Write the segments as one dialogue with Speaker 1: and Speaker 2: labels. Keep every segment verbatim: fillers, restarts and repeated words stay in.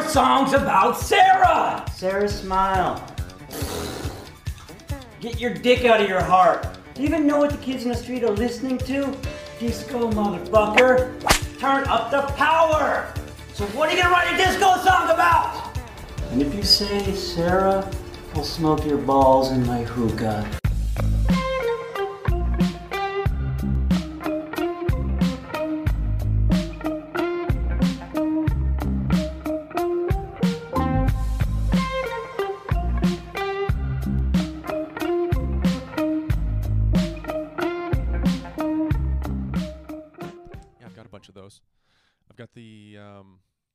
Speaker 1: more songs about Sarah!
Speaker 2: Sarah, smile. Get your dick out of your heart. Do you even know what the kids in the street are listening to? Disco, motherfucker. Turn up the power! So what are you gonna write a disco song about? And if you say, Sarah, I'll smoke your balls in my hookah.
Speaker 3: Of those. I've got the um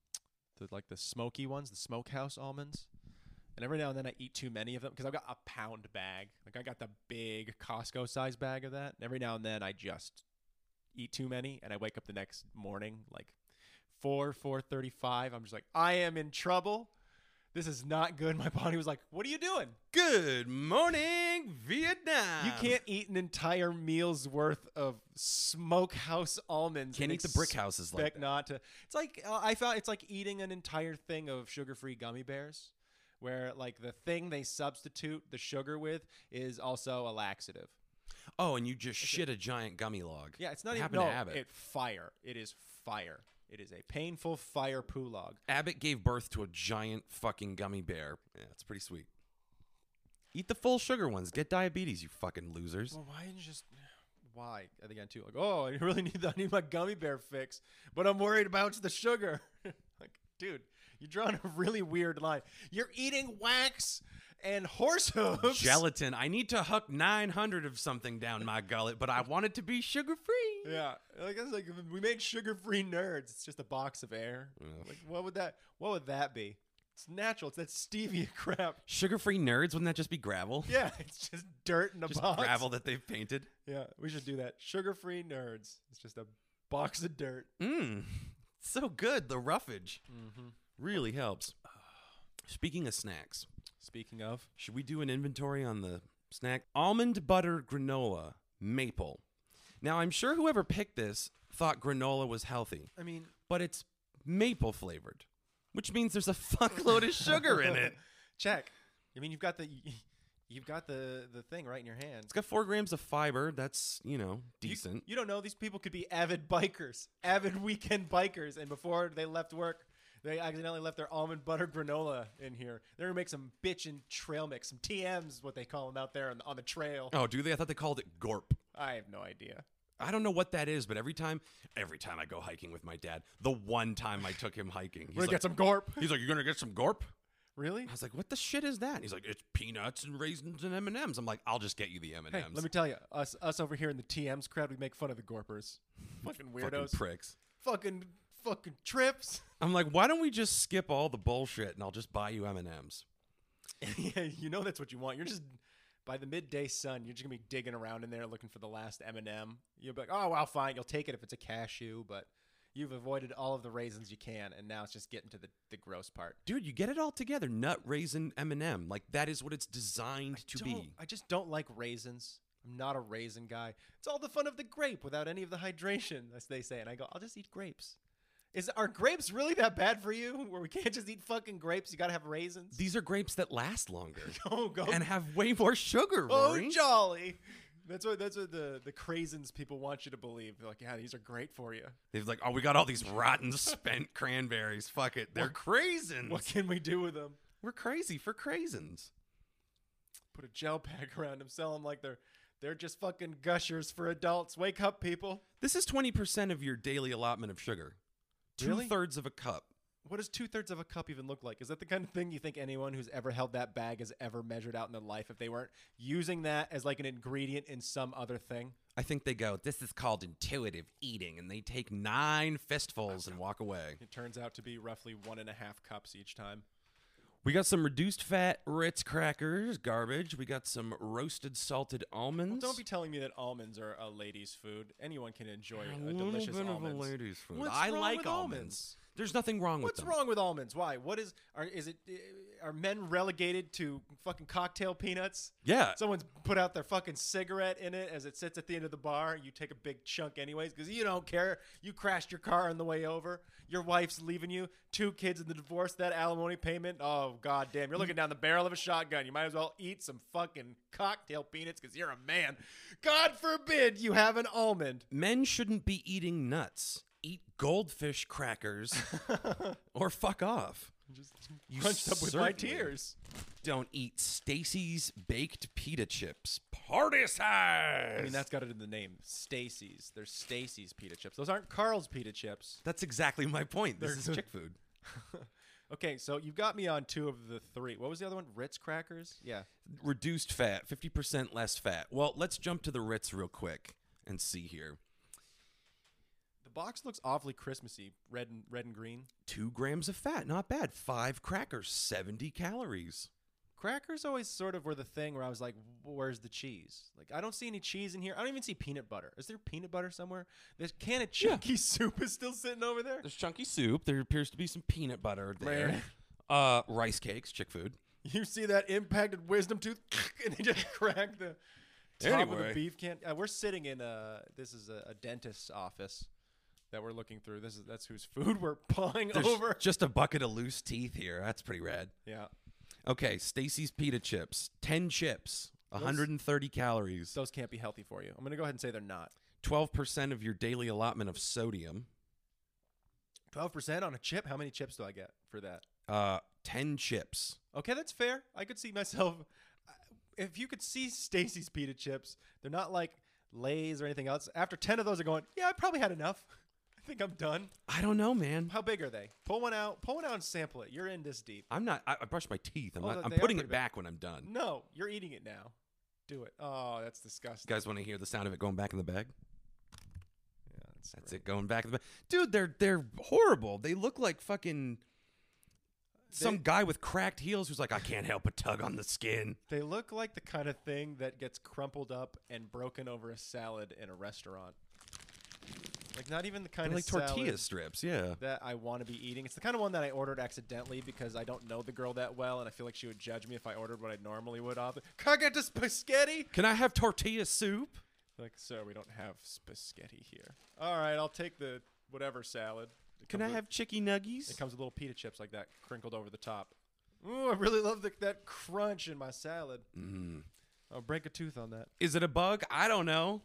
Speaker 3: the like the smoky ones, the smokehouse almonds. And every now and then I eat too many of them because I've got a pound bag. Like I got the big Costco size bag of that. And every now and then I just eat too many and I wake up the next morning like four, four thirty-five. I'm just like, I am in trouble. This is not good. My body was like, what are you doing?
Speaker 4: Good morning, Vietnam.
Speaker 3: You can't eat an entire meal's worth of smokehouse almonds.
Speaker 4: Can't
Speaker 3: and
Speaker 4: eat the brick houses like
Speaker 3: expect
Speaker 4: that.
Speaker 3: not to. It's like uh, I found it's like eating an entire thing of sugar-free gummy bears, where like the thing they substitute the sugar with is also a laxative.
Speaker 4: Oh, and you just shit a giant gummy log.
Speaker 3: Yeah, it's not
Speaker 4: I
Speaker 3: even
Speaker 4: happen
Speaker 3: no,
Speaker 4: to have it.
Speaker 3: it fire. It is fire. It is a painful fire poo log.
Speaker 4: Abbott gave birth to a giant fucking gummy bear. Yeah, it's pretty sweet. Eat the full sugar ones. Get diabetes, you fucking losers.
Speaker 3: Well, why didn't you just... Why? I think I'm too like, oh, I really need that. I need my gummy bear fix, but I'm worried about the sugar. Like, dude, you're drawing a really weird line. You're eating wax and horse hooves.
Speaker 4: Gelatin. I need to hook nine hundred of something down my gullet, but I want it to be sugar-free.
Speaker 3: Yeah, I guess like if we made sugar-free nerds. It's just a box of air.
Speaker 4: Ugh.
Speaker 3: Like, what would that? What would that be? It's natural. It's that stevia crap.
Speaker 4: Sugar-free nerds? Wouldn't that just be gravel?
Speaker 3: Yeah, it's just dirt in a
Speaker 4: Just
Speaker 3: box.
Speaker 4: gravel that they've painted?
Speaker 3: Yeah, we should do that. Sugar-free nerds. It's just a box of dirt.
Speaker 4: Mmm. So good. The roughage
Speaker 3: Mm-hmm.
Speaker 4: really helps. Speaking of snacks.
Speaker 3: Speaking of,
Speaker 4: Should we do an inventory on the snack? Almond butter granola, maple. Now, I'm sure whoever picked this thought granola was healthy,
Speaker 3: I mean,
Speaker 4: but it's maple flavored, which means there's a fuckload of sugar in it.
Speaker 3: check. I mean, you've got the you've got the the thing right in your hand.
Speaker 4: It's got four grams of fiber. That's, you know,
Speaker 3: You-
Speaker 4: decent.
Speaker 3: You, don't know these people could be avid bikers, avid weekend bikers, and before they left work, they accidentally left their almond butter granola in here. They're gonna make some bitchin' trail mix, some T Ms, is what they call them out there on the, on the trail.
Speaker 4: Oh, do they? I thought they called it gorp.
Speaker 3: I have no idea.
Speaker 4: I don't know what that is, but every time, every time I go hiking with my dad, the one time I took him hiking, he's
Speaker 3: We're gonna
Speaker 4: like,
Speaker 3: get some gorp.
Speaker 4: he's like, "You're gonna get some gorp?"
Speaker 3: Really?
Speaker 4: I was like, "What the shit is that?" He's like, "It's peanuts and raisins and M and M's." I'm like, "I'll just get you the M and
Speaker 3: Hey,
Speaker 4: M's."
Speaker 3: let me tell you, us us over here in the T Ms crowd, we make fun of the gorpers. Fucking
Speaker 4: Fucking
Speaker 3: weirdos.
Speaker 4: pricks.
Speaker 3: Fucking fucking trips.
Speaker 4: I'm like, why don't we just skip all the bullshit and I'll just buy you M and M's?
Speaker 3: Yeah, you know that's what you want. You're just by the midday sun, you're just gonna be digging around in there looking for the last M and M. You'll be like, oh well, fine, you'll take it if it's a cashew, but you've avoided all of the raisins you can, and now it's just getting to the, the gross part.
Speaker 4: Dude, you get it all together. Nut, raisin, M and M. Like, that is what it's designed to
Speaker 3: Don't-
Speaker 4: be.
Speaker 3: I just don't like raisins. I'm not a raisin guy. It's all the fun of the grape without any of the hydration, as they say. And I go, I'll just eat grapes. Is are grapes really that bad for you? Where we can't just eat fucking grapes? You gotta have raisins.
Speaker 4: These are grapes that last longer
Speaker 3: Go go.
Speaker 4: and have way more sugar,
Speaker 3: Oh,
Speaker 4: Rory.
Speaker 3: jolly. That's what that's what the the craisins people want you to believe. They're like, yeah, these are great for you.
Speaker 4: They're like, oh, we got all these rotten, spent cranberries. Fuck it. They're
Speaker 3: What-
Speaker 4: craisins.
Speaker 3: What can we do with them?
Speaker 4: We're crazy for craisins.
Speaker 3: Put a gel pack around them, sell them like they're they're just fucking gushers for adults. Wake up, people.
Speaker 4: This is twenty percent of your daily allotment of sugar.
Speaker 3: Really?
Speaker 4: Two-thirds of a cup.
Speaker 3: What does two thirds of a cup even look like? Is that the kind of thing you think anyone who's ever held that bag has ever measured out in their life if they weren't using that as like an ingredient in some other thing?
Speaker 4: I think they go, this is called intuitive eating, and they take nine fistfuls and walk away.
Speaker 3: It turns out to be roughly one and a half cups each time.
Speaker 4: We got some reduced fat Ritz crackers, garbage. We got some roasted salted almonds.
Speaker 3: Well, don't be telling me that almonds are a lady's food. Anyone can enjoy
Speaker 4: a
Speaker 3: a
Speaker 4: little
Speaker 3: delicious
Speaker 4: bit
Speaker 3: almonds.
Speaker 4: of a lady's food.
Speaker 3: What's
Speaker 4: I
Speaker 3: wrong
Speaker 4: like
Speaker 3: with
Speaker 4: almonds.
Speaker 3: almonds?
Speaker 4: There's nothing wrong
Speaker 3: What's
Speaker 4: with them.
Speaker 3: wrong with almonds? Why? What is? Are, is it? are men relegated to fucking cocktail peanuts?
Speaker 4: Yeah.
Speaker 3: Someone's put out their fucking cigarette in it as it sits at the end of the bar. You take a big chunk anyways because you don't care. You crashed your car on the way over. Your wife's leaving you. Two kids in the divorce. That alimony payment. Oh, goddamn. You're looking down the barrel of a shotgun. You might as well eat some fucking cocktail peanuts because you're a man. God forbid you have an almond.
Speaker 4: Men shouldn't be eating nuts. Eat goldfish crackers or fuck off.
Speaker 3: Just
Speaker 4: You
Speaker 3: crunched up with my
Speaker 4: certainly
Speaker 3: tears.
Speaker 4: Don't eat Stacy's baked pita chips. Party size.
Speaker 3: I mean, that's got it in the name. Stacy's. There's Stacy's pita chips. Those aren't Carl's pita chips.
Speaker 4: That's exactly my point. This
Speaker 3: They're-
Speaker 4: is chick food.
Speaker 3: Okay, so you've got me on two of the three. What was the other one? Ritz crackers? Yeah.
Speaker 4: Reduced fat, fifty percent less fat. Well, let's jump to the Ritz real quick and see here.
Speaker 3: The box looks awfully Christmassy. Red and red and green.
Speaker 4: Two grams of fat, not bad. Five crackers, seventy calories.
Speaker 3: Crackers always sort of were the thing where I was like, where's the cheese? Like, I don't see any cheese in here. I don't even see peanut butter. Is there peanut butter somewhere? This can of chunky soup is still sitting over there.
Speaker 4: There's chunky soup. There appears to be some peanut butter there.
Speaker 3: Man.
Speaker 4: Uh, rice cakes, chick food.
Speaker 3: You see that impacted wisdom tooth? And they just cracked the top of the
Speaker 4: Anyway.
Speaker 3: beef can. Uh, we're sitting in a, this is a, a dentist's office that we're looking through. This is That's whose food we're pawing
Speaker 4: There's
Speaker 3: over.
Speaker 4: just a bucket of loose teeth here. That's pretty rad.
Speaker 3: Yeah.
Speaker 4: Okay, Stacy's pita chips. ten chips, one hundred thirty calories.
Speaker 3: Those can't be healthy for you. I'm going to go ahead and say they're not.
Speaker 4: twelve percent of your daily allotment of sodium.
Speaker 3: twelve percent on a chip? How many chips do I get for that?
Speaker 4: Uh, ten chips.
Speaker 3: Okay, that's fair. I could see myself. If you could see Stacy's pita chips, they're not like Lay's or anything else. After ten of those, are going, yeah, I probably had enough. I think I'm done.
Speaker 4: I don't know, man.
Speaker 3: How big are they? Pull one out. Pull one out and sample it. You're in this deep.
Speaker 4: I'm not. I, I brush my teeth. I'm
Speaker 3: Oh,
Speaker 4: not.
Speaker 3: they
Speaker 4: I'm
Speaker 3: are
Speaker 4: putting
Speaker 3: pretty
Speaker 4: it
Speaker 3: big.
Speaker 4: back when I'm done.
Speaker 3: No, you're eating it now. Do it. Oh, that's disgusting.
Speaker 4: You guys want to hear the sound of it going back in the bag?
Speaker 3: Yeah, that's
Speaker 4: That's
Speaker 3: great.
Speaker 4: it, going back in the bag. Dude, they're they're horrible. They look like fucking some
Speaker 3: They-
Speaker 4: guy with cracked heels who's like, I can't help but tug on the skin.
Speaker 3: They look like the kind of thing that gets crumpled up and broken over a salad in a restaurant. Like, not even the kind
Speaker 4: They're
Speaker 3: of
Speaker 4: like tortilla
Speaker 3: salad
Speaker 4: strips, yeah.
Speaker 3: that I want to be eating. It's the kind of one that I ordered accidentally because I don't know the girl that well, and I feel like she would judge me if I ordered what I normally would. Off. Can I get this spaghetti?
Speaker 4: Can I have tortilla soup?
Speaker 3: Like, sir, we don't have spaghetti here. All right, I'll take the whatever salad. It
Speaker 4: Can
Speaker 3: comes
Speaker 4: I
Speaker 3: with-
Speaker 4: have chicky nuggies?
Speaker 3: It comes with little pita chips like that, crinkled over the top. Ooh, I really love the, that crunch in my salad.
Speaker 4: Mm.
Speaker 3: I'll break a tooth on that.
Speaker 4: Is it a bug? I don't know.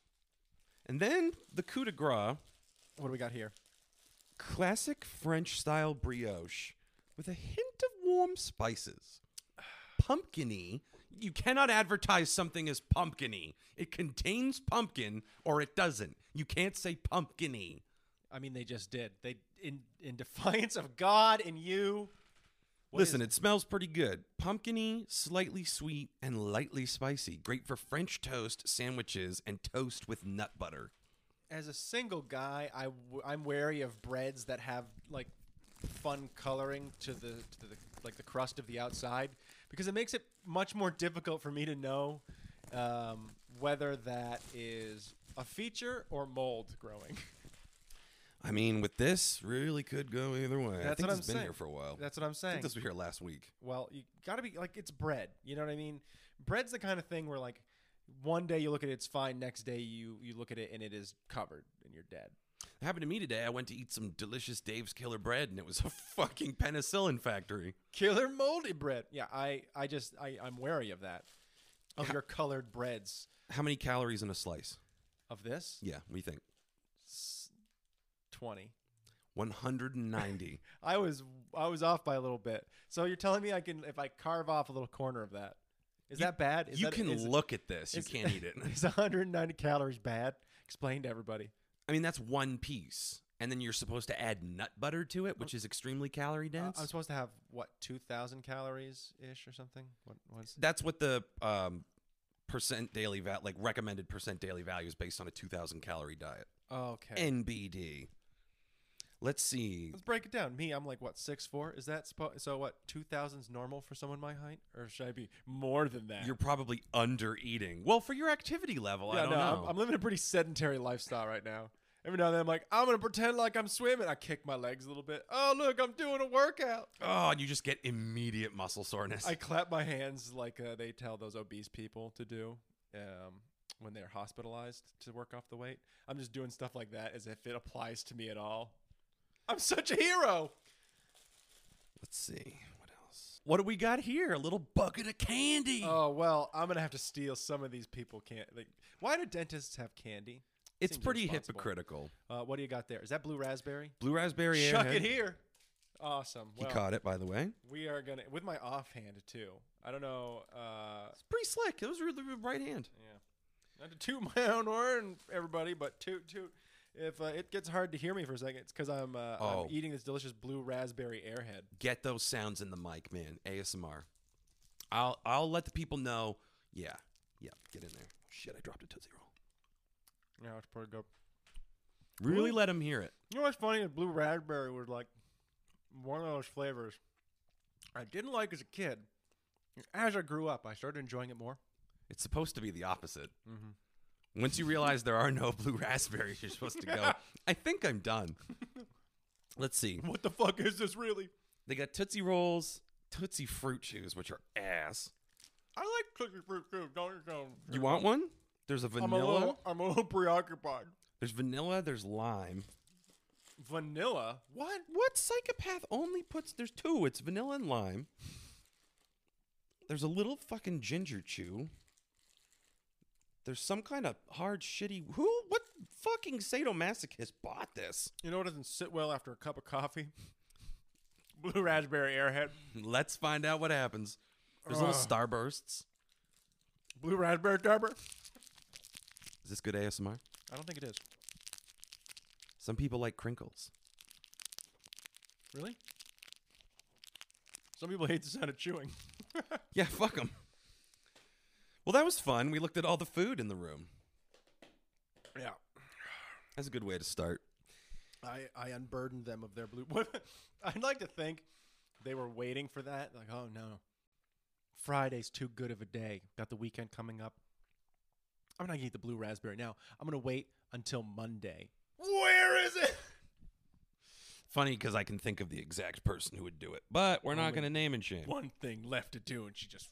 Speaker 4: And then the coup de grace,
Speaker 3: What do we got here?
Speaker 4: classic French style brioche with a hint of warm spices. Pumpkin-y. You cannot advertise something as pumpkin-y. It contains pumpkin or it doesn't. You can't say pumpkin-y.
Speaker 3: I mean, they just did. They in in defiance of God and you. What
Speaker 4: Listen,
Speaker 3: is-
Speaker 4: it smells pretty good. Pumpkin-y, slightly sweet, and lightly spicy. Great for French toast, sandwiches, and toast with nut butter.
Speaker 3: as a single guy, I w- I'm wary of breads that have like fun coloring to the to the like the crust of the outside because it makes it much more difficult for me to know um, whether that is a feature or mold growing.
Speaker 4: I mean, with this, really could go either way. I
Speaker 3: That's
Speaker 4: think
Speaker 3: what I'm
Speaker 4: it's been
Speaker 3: saying.
Speaker 4: here for a while.
Speaker 3: That's what I'm
Speaker 4: I
Speaker 3: saying.
Speaker 4: think this was here last week.
Speaker 3: Well, you got to be like it's bread. You know what I mean? Bread's the kind of thing where like one day you look at it, it's fine. Next day you you look at it and it is covered and you're dead.
Speaker 4: It happened to me today. I went to eat some delicious Dave's Killer Bread, and it was a fucking penicillin factory.
Speaker 3: Killer moldy bread. Yeah, I I just I I'm wary of that. Of
Speaker 4: How-
Speaker 3: your colored breads.
Speaker 4: How many calories in a slice?
Speaker 3: Of this?
Speaker 4: Yeah, what do you think?
Speaker 3: S- twenty.
Speaker 4: one hundred ninety.
Speaker 3: I was I was off by a little bit. So you're telling me I can if I carve off a little corner of that. Is
Speaker 4: You-
Speaker 3: that bad? Is
Speaker 4: you
Speaker 3: that,
Speaker 4: can
Speaker 3: is,
Speaker 4: look at this. You
Speaker 3: is-
Speaker 4: can't eat it.
Speaker 3: Is one hundred ninety calories bad? Explain to everybody.
Speaker 4: I mean, that's one piece. And then you're supposed to add nut butter to it, which is extremely calorie
Speaker 3: Uh,
Speaker 4: dense.
Speaker 3: I'm supposed to have what two thousand calories ish or something. What was?
Speaker 4: That's what the um, percent daily val like recommended percent daily value is based on a two thousand calorie diet.
Speaker 3: Okay.
Speaker 4: N B D. Let's see.
Speaker 3: Let's break it down. Me, I'm like what six four. Is that spo- so? What two thousand's normal for someone my height, or should I be more than that?
Speaker 4: You're probably under eating. Well, for your activity level, I
Speaker 3: yeah,
Speaker 4: don't
Speaker 3: no,
Speaker 4: know.
Speaker 3: I'm, I'm living a pretty sedentary lifestyle right now. Every now and then I'm like, I'm going to pretend like I'm swimming. I kick my legs a little bit. Oh, look, I'm doing a workout.
Speaker 4: Oh, and you just get immediate muscle soreness.
Speaker 3: I clap my hands like uh, they tell those obese people to do um, when they're hospitalized to work off the weight. I'm just doing stuff like that as if it applies to me at all. I'm such a hero.
Speaker 4: Let's see. What else? What do we got here? A little bucket of candy.
Speaker 3: Oh, well, I'm going to have to steal some of these people. Can't like, why do dentists have candy?
Speaker 4: It's
Speaker 3: Seems
Speaker 4: pretty
Speaker 3: irresponsible.
Speaker 4: hypocritical.
Speaker 3: Uh, what do you got there? Is that blue raspberry?
Speaker 4: Blue raspberry
Speaker 3: Chuck
Speaker 4: Airhead.
Speaker 3: it here. Awesome.
Speaker 4: He
Speaker 3: Well,
Speaker 4: caught it, by the way.
Speaker 3: we are going to, with my offhand too. I don't know. Uh,
Speaker 4: It's pretty slick. It was really the right hand.
Speaker 3: yeah. Not to toot my own horn, everybody, but toot, toot. If uh, it gets hard to hear me for a second, it's because I'm, uh,
Speaker 4: Oh.
Speaker 3: I'm eating this delicious blue raspberry Airhead.
Speaker 4: Get those sounds in the mic, man. A S M R. I'll I'll let the people know. Yeah, yeah. Get in there. Shit, I dropped a Tootsie Roll.
Speaker 3: Yeah, it's pretty good.
Speaker 4: Really
Speaker 3: Ooh.
Speaker 4: let them hear it.
Speaker 3: You know what's funny? Blue raspberry was like one of those flavors I didn't like as a kid. As I grew up, I started enjoying it more.
Speaker 4: It's supposed to be the opposite.
Speaker 3: Mm-hmm.
Speaker 4: Once you realize there are no blue raspberries, you're supposed to go, I think I'm done. Let's see.
Speaker 3: What the fuck is this really?
Speaker 4: They got Tootsie Rolls, Tootsie Fruit Chews, which are ass.
Speaker 3: I like Tootsie Fruit too. Don't you know?
Speaker 4: You want one? There's a
Speaker 3: I'm a
Speaker 4: vanilla.
Speaker 3: little, I'm a little preoccupied.
Speaker 4: There's vanilla. There's lime.
Speaker 3: Vanilla? What?
Speaker 4: What psychopath only puts? There's two. It's vanilla and lime. There's a little fucking ginger chew. There's some kind of hard shitty. Who? What fucking sadomasochist bought this?
Speaker 3: You know what doesn't sit well after a cup of coffee? Blue raspberry Airhead.
Speaker 4: Let's find out what happens. There's little
Speaker 3: Ugh.
Speaker 4: starbursts.
Speaker 3: Blue raspberry Starburst?
Speaker 4: Is this good A S M R?
Speaker 3: I don't think it is.
Speaker 4: Some people like crinkles.
Speaker 3: Really? Some people hate the sound of chewing.
Speaker 4: Yeah, fuck them. Well, that was fun. We looked at all the food in the room.
Speaker 3: Yeah.
Speaker 4: That's a good way to start.
Speaker 3: I, I unburdened them of their blue. What? I'd like to think they were waiting for that. Like, oh no, Friday's too good of a day. Got the weekend coming up. I'm not gonna eat the blue raspberry now. I'm gonna wait until Monday. Where is it?
Speaker 4: Funny because I can think of the exact person who would do it, but we're not
Speaker 3: Only
Speaker 4: going to name and shame.
Speaker 3: One thing left to do, and she just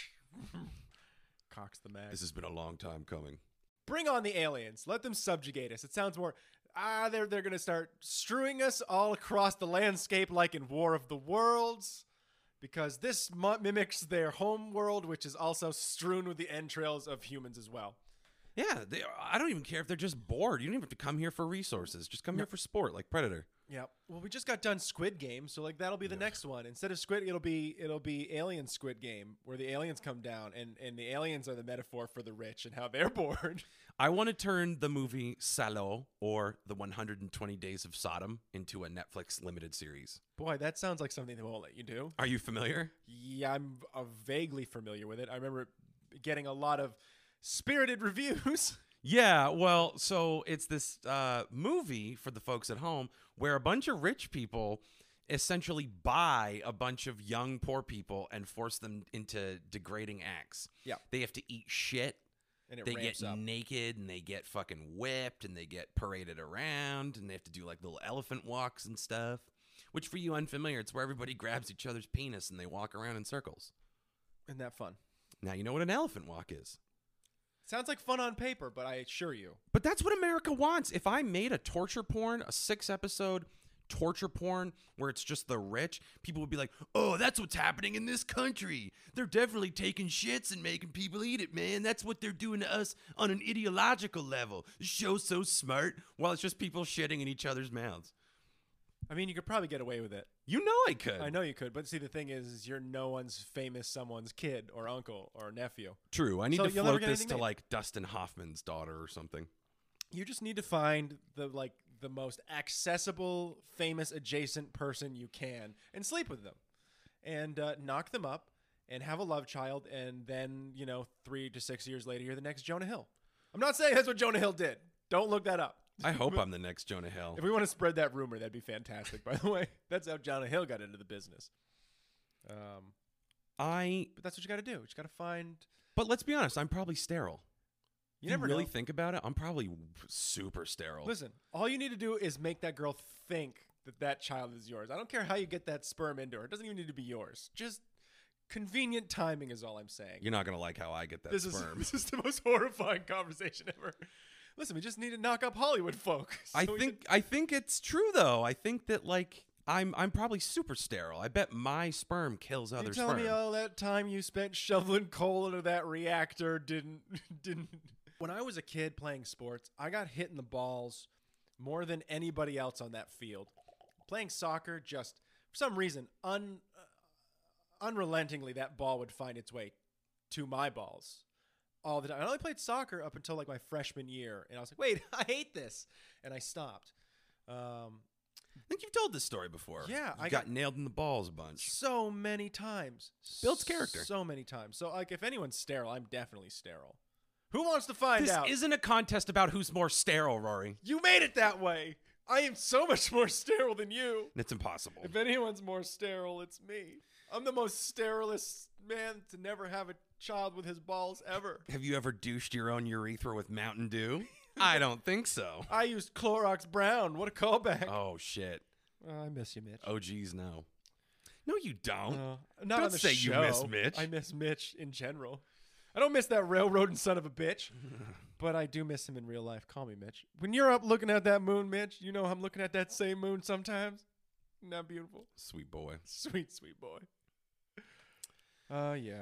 Speaker 3: cocks the mag.
Speaker 4: This has been a long time coming.
Speaker 3: Bring on the aliens. Let them subjugate us. It sounds more. Ah, they're they're gonna start strewing us all across the landscape like in War of the Worlds, because this mo- mimics their home world, which is also strewn with the entrails of humans as well.
Speaker 4: Yeah, they, I don't even care if they're just bored. You don't even have to come here for resources. Just come here for sport, like Predator.
Speaker 3: Yeah. Well, we just got done Squid Game, so like that'll be the next one. Instead of Squid, it'll be it'll be Alien Squid Game, where the aliens come down, and and the aliens are the metaphor for the rich and how they're bored.
Speaker 4: I want to turn the movie Salo or the one hundred twenty Days of Sodom into a Netflix limited series.
Speaker 3: Boy, that sounds like something they won't let you do.
Speaker 4: Are you familiar?
Speaker 3: Yeah, I'm uh, vaguely familiar with it. I remember getting a lot of spirited reviews.
Speaker 4: Yeah, well, so it's this uh, movie for the folks at home where a bunch of rich people essentially buy a bunch of young poor people and force them into degrading acts.
Speaker 3: Yeah.
Speaker 4: They have to eat shit.
Speaker 3: And it
Speaker 4: They
Speaker 3: ramps
Speaker 4: get
Speaker 3: up.
Speaker 4: naked and they get fucking whipped and they get paraded around and they have to do like little elephant walks and stuff. Which for you unfamiliar, it's where everybody grabs each other's penis and they walk around in circles.
Speaker 3: Isn't that fun?
Speaker 4: Now you know what an elephant walk is.
Speaker 3: Sounds like fun on paper, but I assure you.
Speaker 4: But that's what America wants. If I made a torture porn, a six episode torture porn where it's just the rich, people would be like, oh, that's what's happening in this country. They're definitely taking shits and making people eat it, man. That's what they're doing to us on an ideological level. The show's so smart. While it's just people shitting in each other's mouths.
Speaker 3: I mean, you could probably get away with it.
Speaker 4: You know I could.
Speaker 3: I know you could, but see, the thing is, is you're no one's famous someone's kid or uncle or nephew.
Speaker 4: True. I need
Speaker 3: So
Speaker 4: to
Speaker 3: you'll never
Speaker 4: float
Speaker 3: get
Speaker 4: this
Speaker 3: anything
Speaker 4: to
Speaker 3: made.
Speaker 4: like Dustin Hoffman's daughter or something.
Speaker 3: You just need to find the like the most accessible, famous, adjacent person you can and sleep with them, and uh, knock them up and have a love child, and then you know, three to six years later, you're the next Jonah Hill. I'm not saying that's what Jonah Hill did. Don't look that up.
Speaker 4: I hope I'm the next Jonah Hill.
Speaker 3: If we want to spread that rumor, that'd be fantastic. By the way, that's how Jonah Hill got into the business. Um,
Speaker 4: I
Speaker 3: but that's what you got to do. You got to find.
Speaker 4: But let's be honest, I'm probably sterile.
Speaker 3: You
Speaker 4: If
Speaker 3: never
Speaker 4: really
Speaker 3: know.
Speaker 4: think about it, I'm probably super sterile.
Speaker 3: Listen, all you need to do is make that girl think that that child is yours. I don't care how you get that sperm into her. It doesn't even need to be yours. Just convenient timing is all I'm saying.
Speaker 4: You're not gonna like how I get that
Speaker 3: This
Speaker 4: sperm.
Speaker 3: is this is the most horrifying conversation ever. Listen, we just need to knock up Hollywood folk.
Speaker 4: I
Speaker 3: So we
Speaker 4: think I think it's true though. I think that like I'm I'm probably super sterile. I bet my sperm kills
Speaker 3: can-
Speaker 4: other
Speaker 3: you telling
Speaker 4: sperm.
Speaker 3: me all that time you spent shoveling coal into that reactor didn't didn't. When I was a kid playing sports, I got hit in the balls more than anybody else on that field. Playing soccer, just for some reason, un, uh, unrelentingly, that ball would find its way to my balls all the time. I only played soccer up until like my freshman year, and I was like, "Wait, I hate this," and I stopped. Um,
Speaker 4: I think you've told this story before.
Speaker 3: Yeah,
Speaker 4: you
Speaker 3: I
Speaker 4: got,
Speaker 3: got-
Speaker 4: nailed in the balls a bunch.
Speaker 3: so many times,
Speaker 4: Builds character.
Speaker 3: So many times. So like, if anyone's sterile, I'm definitely sterile. Who wants to find
Speaker 4: This
Speaker 3: out?
Speaker 4: isn't a contest about who's more sterile, Rory.
Speaker 3: You made it that way. I am so much more sterile than you.
Speaker 4: It's impossible.
Speaker 3: If anyone's more sterile, it's me. I'm the most sterilest man to never have a child with his balls ever.
Speaker 4: Have you ever douched your own urethra with Mountain Dew? I don't think so.
Speaker 3: I used Clorox Brown. What a callback.
Speaker 4: Oh shit.
Speaker 3: Oh, I miss you, Mitch.
Speaker 4: Oh geez, no. No, you don't.
Speaker 3: Uh, not
Speaker 4: Don't
Speaker 3: on the
Speaker 4: say you
Speaker 3: show.
Speaker 4: miss Mitch.
Speaker 3: I miss Mitch in general. I don't miss that railroading son of a bitch, but I do miss him in real life. Call me Mitch. When you're up looking at that moon, Mitch, you know I'm looking at that same moon sometimes. Isn't that beautiful?
Speaker 4: Sweet boy.
Speaker 3: Sweet, sweet boy. Uh, yeah.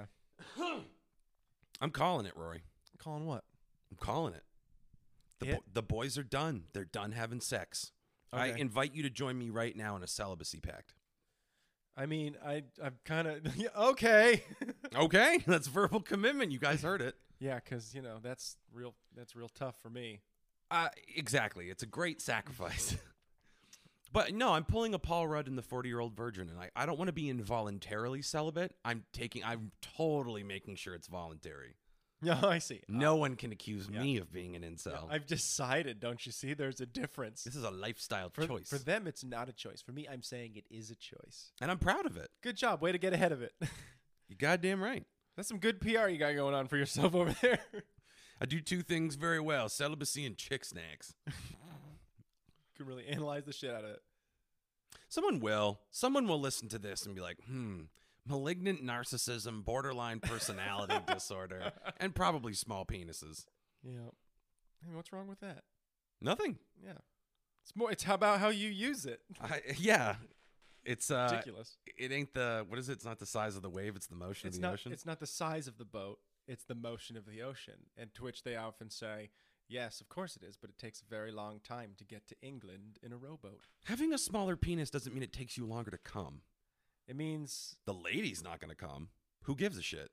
Speaker 4: I'm calling it, Rory.
Speaker 3: Calling what?
Speaker 4: I'm calling it. The,
Speaker 3: It?
Speaker 4: bo- the boys are done. They're done having sex. I
Speaker 3: Okay.
Speaker 4: invite you to join me right now in a celibacy pact.
Speaker 3: I mean, I, I'm kind of, okay.
Speaker 4: Okay, that's verbal commitment. You guys heard it.
Speaker 3: Yeah, because, you know, that's real, that's real tough for me.
Speaker 4: Uh, exactly. It's a great sacrifice. But no, I'm pulling a Paul Rudd in the forty-year-old virgin, and I, I don't want to be involuntarily celibate. I'm taking, I'm totally making sure it's voluntary.
Speaker 3: Yeah, I see.
Speaker 4: No one can accuse
Speaker 3: yeah.
Speaker 4: me of being an incel.
Speaker 3: I've decided, don't you see? There's a difference.
Speaker 4: This is a lifestyle
Speaker 3: For,
Speaker 4: choice.
Speaker 3: for them, it's not a choice. For me, I'm saying it is a choice.
Speaker 4: and I'm proud of it.
Speaker 3: Good job. Way to get ahead of it.
Speaker 4: You goddamn right.
Speaker 3: That's some good P R you got going on for yourself over there.
Speaker 4: I do two things very well, celibacy and chick snacks.
Speaker 3: You can really analyze the shit out of it.
Speaker 4: Someone will. Someone will listen to this and be like, hmm, malignant narcissism, borderline personality disorder, and probably small penises.
Speaker 3: Yeah. I mean, what's wrong with that?
Speaker 4: Nothing.
Speaker 3: Yeah. It's more, it's how about how you use it.
Speaker 4: I, yeah. It's uh,
Speaker 3: Ridiculous.
Speaker 4: It ain't the, what is it? It's not the size of the wave, it's the motion
Speaker 3: It's
Speaker 4: of the
Speaker 3: not,
Speaker 4: ocean.
Speaker 3: it's not the size of the boat. It's the motion of the ocean. And to which they often say, yes, of course it is, but it takes a very long time to get to England in a rowboat.
Speaker 4: Having a smaller penis doesn't mean it takes you longer to come.
Speaker 3: It means,
Speaker 4: The lady's not going to come. Who gives a shit?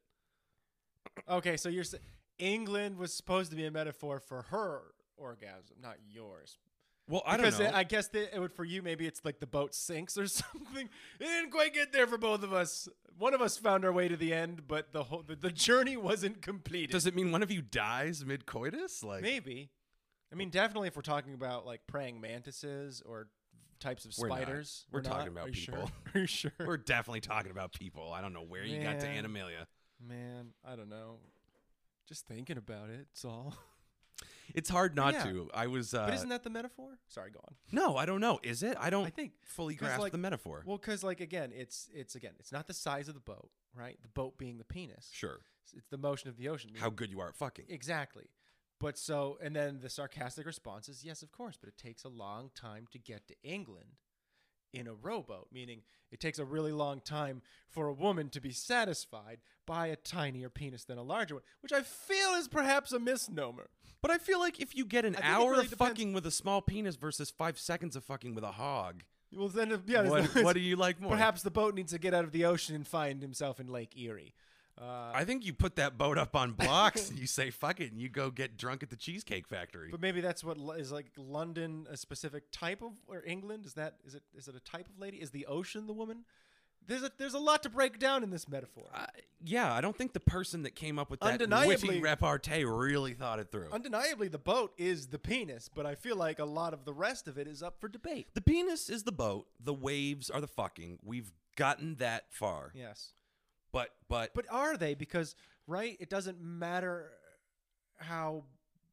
Speaker 3: okay, so you're saying England was supposed to be a metaphor for her orgasm, not yours.
Speaker 4: Well, I
Speaker 3: Because
Speaker 4: don't know.
Speaker 3: I guess that it would, for you, maybe it's like the boat sinks or something. It didn't quite get there for both of us. One of us found our way to the end, but the whole the, the journey wasn't completed.
Speaker 4: Does it mean one of you dies mid coitus? Like,
Speaker 3: Maybe. I mean, definitely if we're talking about like praying mantises or types of
Speaker 4: We're not.
Speaker 3: spiders.
Speaker 4: We're
Speaker 3: not?
Speaker 4: talking about
Speaker 3: Are you
Speaker 4: people.
Speaker 3: Sure? Are you sure?
Speaker 4: we're definitely talking about people. I don't know where you got to
Speaker 3: Man.
Speaker 4: Animalia.
Speaker 3: Man, I don't know. Just thinking about it, it's all.
Speaker 4: It's hard not
Speaker 3: Yeah.
Speaker 4: to. I was. Uh,
Speaker 3: But isn't that the metaphor? Sorry, go on.
Speaker 4: no, I don't know. Is it? I don't
Speaker 3: I think
Speaker 4: fully
Speaker 3: 'cause,
Speaker 4: grasp
Speaker 3: like-
Speaker 4: the metaphor.
Speaker 3: Well, because like again, it's it's again, it's not the size of the boat, right? The boat being the penis.
Speaker 4: Sure.
Speaker 3: It's, it's the motion of the ocean.
Speaker 4: How good you are at fucking.
Speaker 3: Exactly. But so, and then the sarcastic response is, yes, of course, but it takes a long time to get to England in a rowboat, meaning it takes a really long time for a woman to be satisfied by a tinier penis than a larger one, which I feel is perhaps a misnomer.
Speaker 4: But I feel like if you get an
Speaker 3: I think it
Speaker 4: hour
Speaker 3: really
Speaker 4: of
Speaker 3: depends-
Speaker 4: fucking with a small penis versus five seconds of fucking with a hog,
Speaker 3: Well, then, uh, yeah,
Speaker 4: what,
Speaker 3: there's-
Speaker 4: what do you like more?
Speaker 3: perhaps the boat needs to get out of the ocean and find himself in Lake Erie. Uh,
Speaker 4: I think you put that boat up on blocks and you say fuck it and you go get drunk at the Cheesecake Factory.
Speaker 3: But maybe that's what lo- is like London, a specific type of, or England. Is that is it? Is it a type of lady? Is the ocean the woman? There's a there's a lot to break down in this metaphor.
Speaker 4: Uh, yeah, I don't think the person that came up with that
Speaker 3: Undeniably-
Speaker 4: witty repartee really thought it through.
Speaker 3: Undeniably, the boat is the penis, but I feel like a lot of the rest of it is up for debate.
Speaker 4: The penis is the boat. The waves are the fucking. We've gotten that far.
Speaker 3: Yes,
Speaker 4: But but
Speaker 3: but are they? Because right, it doesn't matter how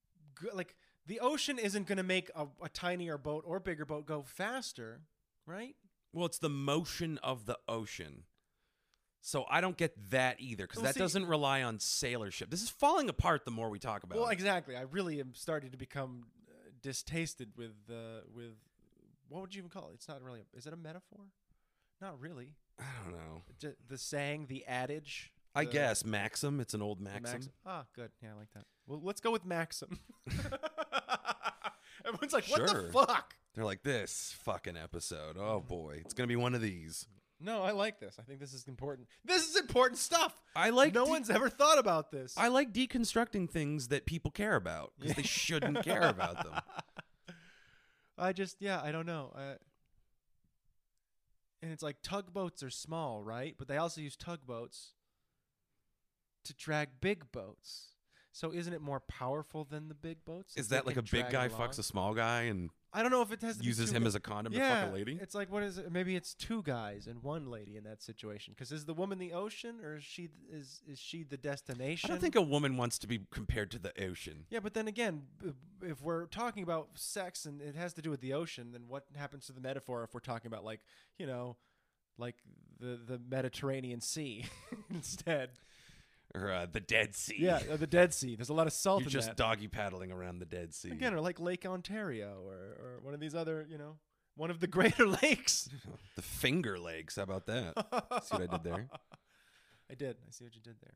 Speaker 3: g- like the ocean isn't going to make a, a tinier boat or bigger boat go faster, right?
Speaker 4: Well, it's the motion of the ocean. So I don't get that either, because
Speaker 3: Well,
Speaker 4: that
Speaker 3: see-
Speaker 4: doesn't rely on sailorship. This is falling apart the more we talk about
Speaker 3: Well,
Speaker 4: it.
Speaker 3: exactly. I really am starting to become uh, distasted with uh, with what would you even call it? It's not really. A, is it a metaphor? Not really.
Speaker 4: I don't know.
Speaker 3: J- the saying, the adage.
Speaker 4: I
Speaker 3: the-
Speaker 4: guess Maxim. It's an old
Speaker 3: the
Speaker 4: Maxim.
Speaker 3: maxim. Ah, good. Yeah, I like that. Well, let's go with Maxim. Everyone's like, "What
Speaker 4: Sure.
Speaker 3: the fuck?"
Speaker 4: They're like, this fucking episode. Oh boy, it's gonna be one of these.
Speaker 3: No, I like this. I think this is important. This is important stuff.
Speaker 4: I like.
Speaker 3: no
Speaker 4: de-
Speaker 3: one's ever thought about this.
Speaker 4: I like deconstructing things that people care about because they shouldn't care about them.
Speaker 3: I just, yeah, I don't know. I, and it's like tugboats are small, right? But they also use tugboats to drag big boats. So isn't it more powerful than the big boats?
Speaker 4: Is
Speaker 3: They
Speaker 4: that like
Speaker 3: can
Speaker 4: a big
Speaker 3: drag
Speaker 4: guy
Speaker 3: along?
Speaker 4: fucks a small guy and
Speaker 3: I don't know if it has to
Speaker 4: uses
Speaker 3: be two
Speaker 4: him
Speaker 3: gu-
Speaker 4: as a condom
Speaker 3: yeah,
Speaker 4: to fuck a lady?
Speaker 3: It's like, what is it? Maybe it's two guys and one lady in that situation. Because is the woman the ocean, or is she is is she the
Speaker 4: I
Speaker 3: destination?
Speaker 4: don't think a woman wants to be compared to the ocean.
Speaker 3: Yeah, but then again, b- if we're talking about sex and it has to do with the ocean, then what happens to the metaphor if we're talking about like, you know, like the the Mediterranean Sea instead?
Speaker 4: Or uh, the Dead Sea.
Speaker 3: Yeah, or the Dead Sea. There's a lot of salt
Speaker 4: You're
Speaker 3: in
Speaker 4: just
Speaker 3: that.
Speaker 4: doggy paddling around the Dead Sea.
Speaker 3: Again, or like Lake Ontario, or or one of these other, you know, one of the greater lakes.
Speaker 4: The Finger Lakes. How about that? See what I did there?
Speaker 3: I did. I see what you did there.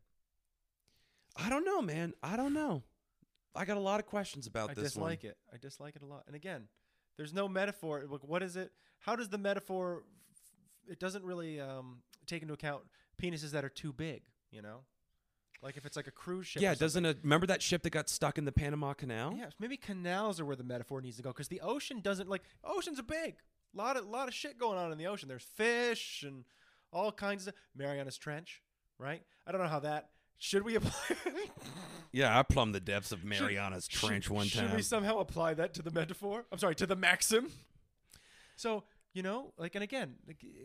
Speaker 4: I don't know, man. I don't know. I got a lot of questions about
Speaker 3: I
Speaker 4: this
Speaker 3: dislike
Speaker 4: one.
Speaker 3: it. I dislike it a lot. And again, there's no metaphor. Look, what is it? How does the metaphor? f- It doesn't really um, take into account penises that are too big. You know, like if it's like a cruise ship.
Speaker 4: Yeah,
Speaker 3: or something.
Speaker 4: doesn't a, remember that ship that got stuck in the Panama Canal?
Speaker 3: Yeah, maybe canals are where the metaphor needs to go, because the ocean doesn't like oceans are big. A lot of lot of shit going on in the ocean. There's fish and all kinds of Marianas Trench, right? I don't know how that should we apply.
Speaker 4: Yeah, I plumbed the depths of Mariana's
Speaker 3: Should-
Speaker 4: Trench one
Speaker 3: should
Speaker 4: time.
Speaker 3: we somehow apply that to the metaphor? I'm sorry, to the maxim. So you know, like, and again, like, eh,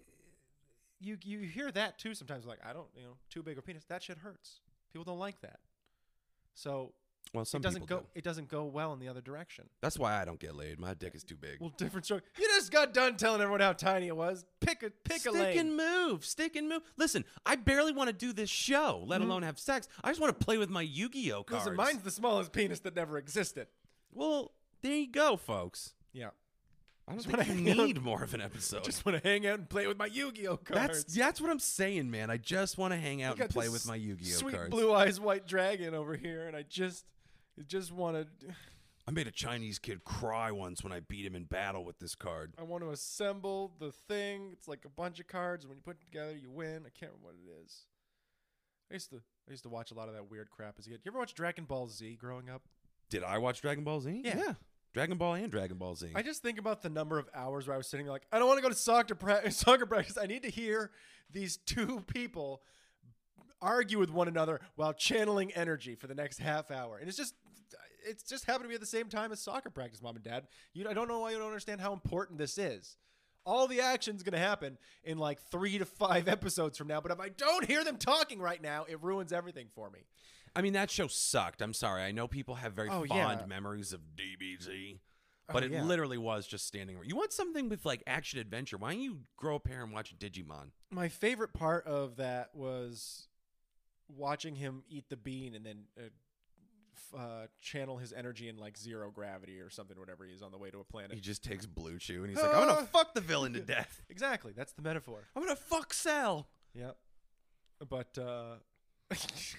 Speaker 3: you you hear that too sometimes. Like, I don't, you know, too big a penis. That shit hurts. People don't like that. So
Speaker 4: well, some
Speaker 3: it doesn't
Speaker 4: people
Speaker 3: go.
Speaker 4: do.
Speaker 3: It doesn't go well in the other direction.
Speaker 4: That's why I don't get laid. My dick is too big.
Speaker 3: Well, different story. You just got done telling everyone how tiny it was. Pick a pick
Speaker 4: Stick
Speaker 3: a lane.
Speaker 4: and move. Stick and move. Listen, I barely want to do this show, let alone have sex. I just want to play with my Yu-Gi-Oh cards.
Speaker 3: Listen, mine's the smallest penis that never existed.
Speaker 4: Well, there you go, folks.
Speaker 3: Yeah.
Speaker 4: I don't
Speaker 3: Just
Speaker 4: think
Speaker 3: wanna
Speaker 4: you
Speaker 3: hang out-
Speaker 4: need more of an episode.
Speaker 3: Just want to hang out and play with my Yu-Gi-Oh cards.
Speaker 4: That's that's what I'm saying, man. I just want to hang
Speaker 3: I
Speaker 4: out
Speaker 3: got
Speaker 4: and play
Speaker 3: this
Speaker 4: with my Yu-Gi-Oh
Speaker 3: sweet
Speaker 4: cards.
Speaker 3: blue eyes white dragon over here, and I just, I just want to,
Speaker 4: I made a Chinese kid cry once when I beat him in battle with this card.
Speaker 3: I want to assemble the thing. It's like a bunch of cards, and when you put it together, you win. I can't remember what it is. I used to, I used to watch a lot of that weird crap as a kid. You ever watch Dragon Ball Z growing up?
Speaker 4: Did I watch Dragon Ball Z?
Speaker 3: Yeah.
Speaker 4: Dragon Ball and Dragon Ball Z.
Speaker 3: I just think about the number of hours where I was sitting there like, I don't want to go to soccer, pra- soccer practice. I need to hear these two people argue with one another while channeling energy for the next half hour. And it's just, it's just happened to be at the same time as soccer practice, Mom and Dad. You, I don't know why you don't understand how important this is. All the action's going to happen in like three to five episodes from now. But if I don't hear them talking right now, it ruins everything for me.
Speaker 4: I mean, that show sucked. I'm sorry. I know people have very
Speaker 3: Oh,
Speaker 4: fond
Speaker 3: yeah.
Speaker 4: memories of D B Z, but
Speaker 3: Oh,
Speaker 4: it
Speaker 3: yeah.
Speaker 4: literally was just standing. You want something with like action adventure? Why don't you grow up here and watch Digimon?
Speaker 3: My favorite part of that was watching him eat the bean and then uh, f- uh, channel his energy in like zero gravity or something, whatever he is on the way to a planet.
Speaker 4: He just takes Blue Chew and he's like, "I'm gonna fuck the villain to death.
Speaker 3: Exactly, that's the metaphor.
Speaker 4: I'm gonna fuck Cell."
Speaker 3: Yep. But uh,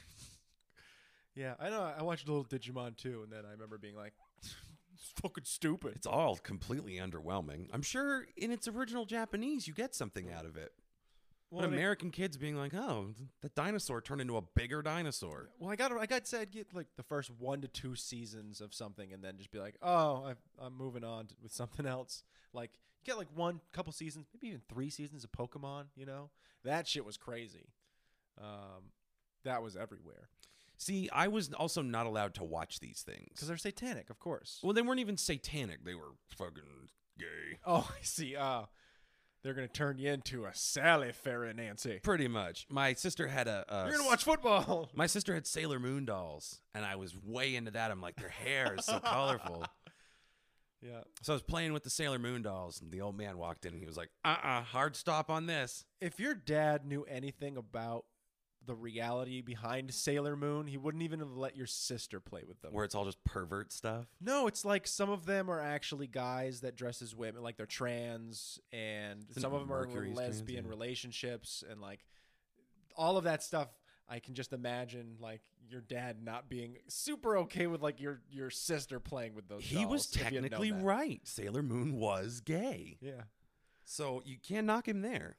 Speaker 3: yeah, I know. I watched a little Digimon too, and then I remember being like, "It's fucking stupid."
Speaker 4: It's all completely underwhelming. I'm sure in its original Japanese, you get something out of it.
Speaker 3: Well,
Speaker 4: But
Speaker 3: I mean-
Speaker 4: American kids being like, "Oh, the dinosaur turned into a bigger dinosaur."
Speaker 3: Well, I got I got said get like the first one to two seasons of something, and then just be like, oh, I've, I'm moving on to, with something else. Like you get like one couple seasons, maybe even three seasons of Pokemon. You know, that shit was crazy. Um, that was everywhere
Speaker 4: See, I was also not allowed to watch these things.
Speaker 3: because they're satanic, of course.
Speaker 4: Well, they weren't even satanic. They were fucking gay.
Speaker 3: Oh, I see. Uh, they're gonna turn you into a Sally Fairy Nancy.
Speaker 4: Pretty much. My sister had a. a
Speaker 3: You're gonna watch football.
Speaker 4: My sister had Sailor Moon dolls, and I was way into that. I'm like, their hair is so colorful.
Speaker 3: Yeah.
Speaker 4: So I was playing with the Sailor Moon dolls, and the old man walked in, and he was like, uh-uh, hard stop on this.
Speaker 3: If your dad knew anything about the reality behind Sailor Moon, he wouldn't even have let your sister play with them.
Speaker 4: Where it's all just pervert stuff.
Speaker 3: No, it's like some of them are actually guys that dress as women, like they're trans, and
Speaker 4: Isn't
Speaker 3: some of them are
Speaker 4: Mercury's
Speaker 3: lesbian
Speaker 4: trans, yeah.
Speaker 3: relationships, and like all of that stuff. I can just imagine like your dad not being super okay with like your your sister playing with those.
Speaker 4: He
Speaker 3: dolls,
Speaker 4: was
Speaker 3: if he had known
Speaker 4: technically
Speaker 3: that.
Speaker 4: right. Sailor Moon was gay.
Speaker 3: Yeah.
Speaker 4: So you can't knock him there.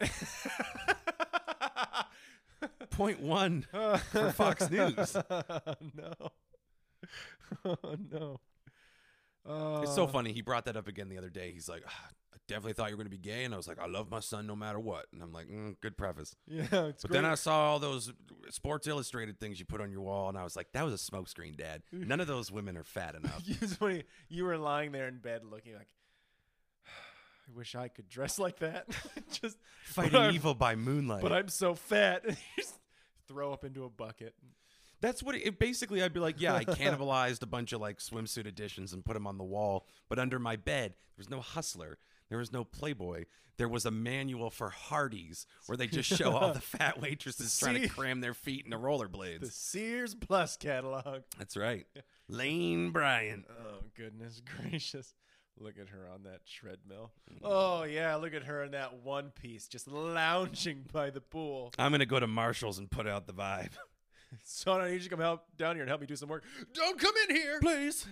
Speaker 4: Point one for Fox News.
Speaker 3: No. Oh, no. Uh,
Speaker 4: It's so funny. He brought that up again the other day. He's like, ah, I definitely thought you were going to be gay. And I was like, I love my son no matter what. And I'm like, mm, good preface.
Speaker 3: Yeah, it's
Speaker 4: But
Speaker 3: great.
Speaker 4: then I saw all those Sports Illustrated things you put on your wall. And I was like, that was a smokescreen, Dad. None of those women are fat enough.
Speaker 3: It's funny. You were lying there in bed looking like, I wish I could dress like that. Just
Speaker 4: Fighting
Speaker 3: but I'm-
Speaker 4: evil by moonlight.
Speaker 3: But I'm so fat. And you just throw up into a bucket.
Speaker 4: That's what it, it basically. I'd be like, yeah, I cannibalized a bunch of like swimsuit editions and put them on the wall. But under my bed, there was no Hustler. There was no Playboy. There was a manual for Hardee's where they just show all the fat waitresses trying to
Speaker 3: See?
Speaker 4: cram their feet into
Speaker 3: The
Speaker 4: rollerblades.
Speaker 3: Sears Plus catalog.
Speaker 4: That's right. Lane Bryant.
Speaker 3: Oh, goodness gracious. Look at her on that treadmill. Oh, yeah, look at her in that one piece just lounging by the pool.
Speaker 4: I'm going to go to Marshall's and put out the vibe.
Speaker 3: Son, I need you to come help down here and help me do some work. Don't come in here.
Speaker 4: Please.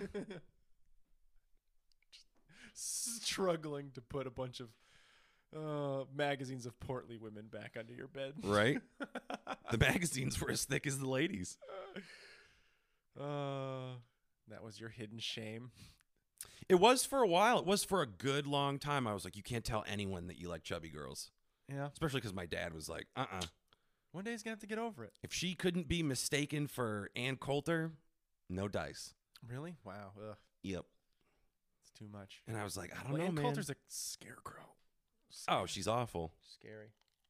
Speaker 3: Struggling to put a bunch of uh, magazines of portly women back under your bed.
Speaker 4: Right? The magazines were as thick as the ladies.
Speaker 3: Uh, that was your hidden shame.
Speaker 4: It was for a while. It was for a good long time. I was like, you can't tell anyone that you like chubby girls.
Speaker 3: Yeah.
Speaker 4: Especially because my dad was like, uh-uh.
Speaker 3: One day he's going to have to get over it.
Speaker 4: If she couldn't be mistaken for Ann Coulter, no dice.
Speaker 3: Really? Wow. Ugh.
Speaker 4: Yep.
Speaker 3: It's too much.
Speaker 4: And I was like, I don't
Speaker 3: Well,
Speaker 4: know,
Speaker 3: Ann
Speaker 4: man.
Speaker 3: Coulter's a scarecrow.
Speaker 4: Oh, she's awful.
Speaker 3: Scary.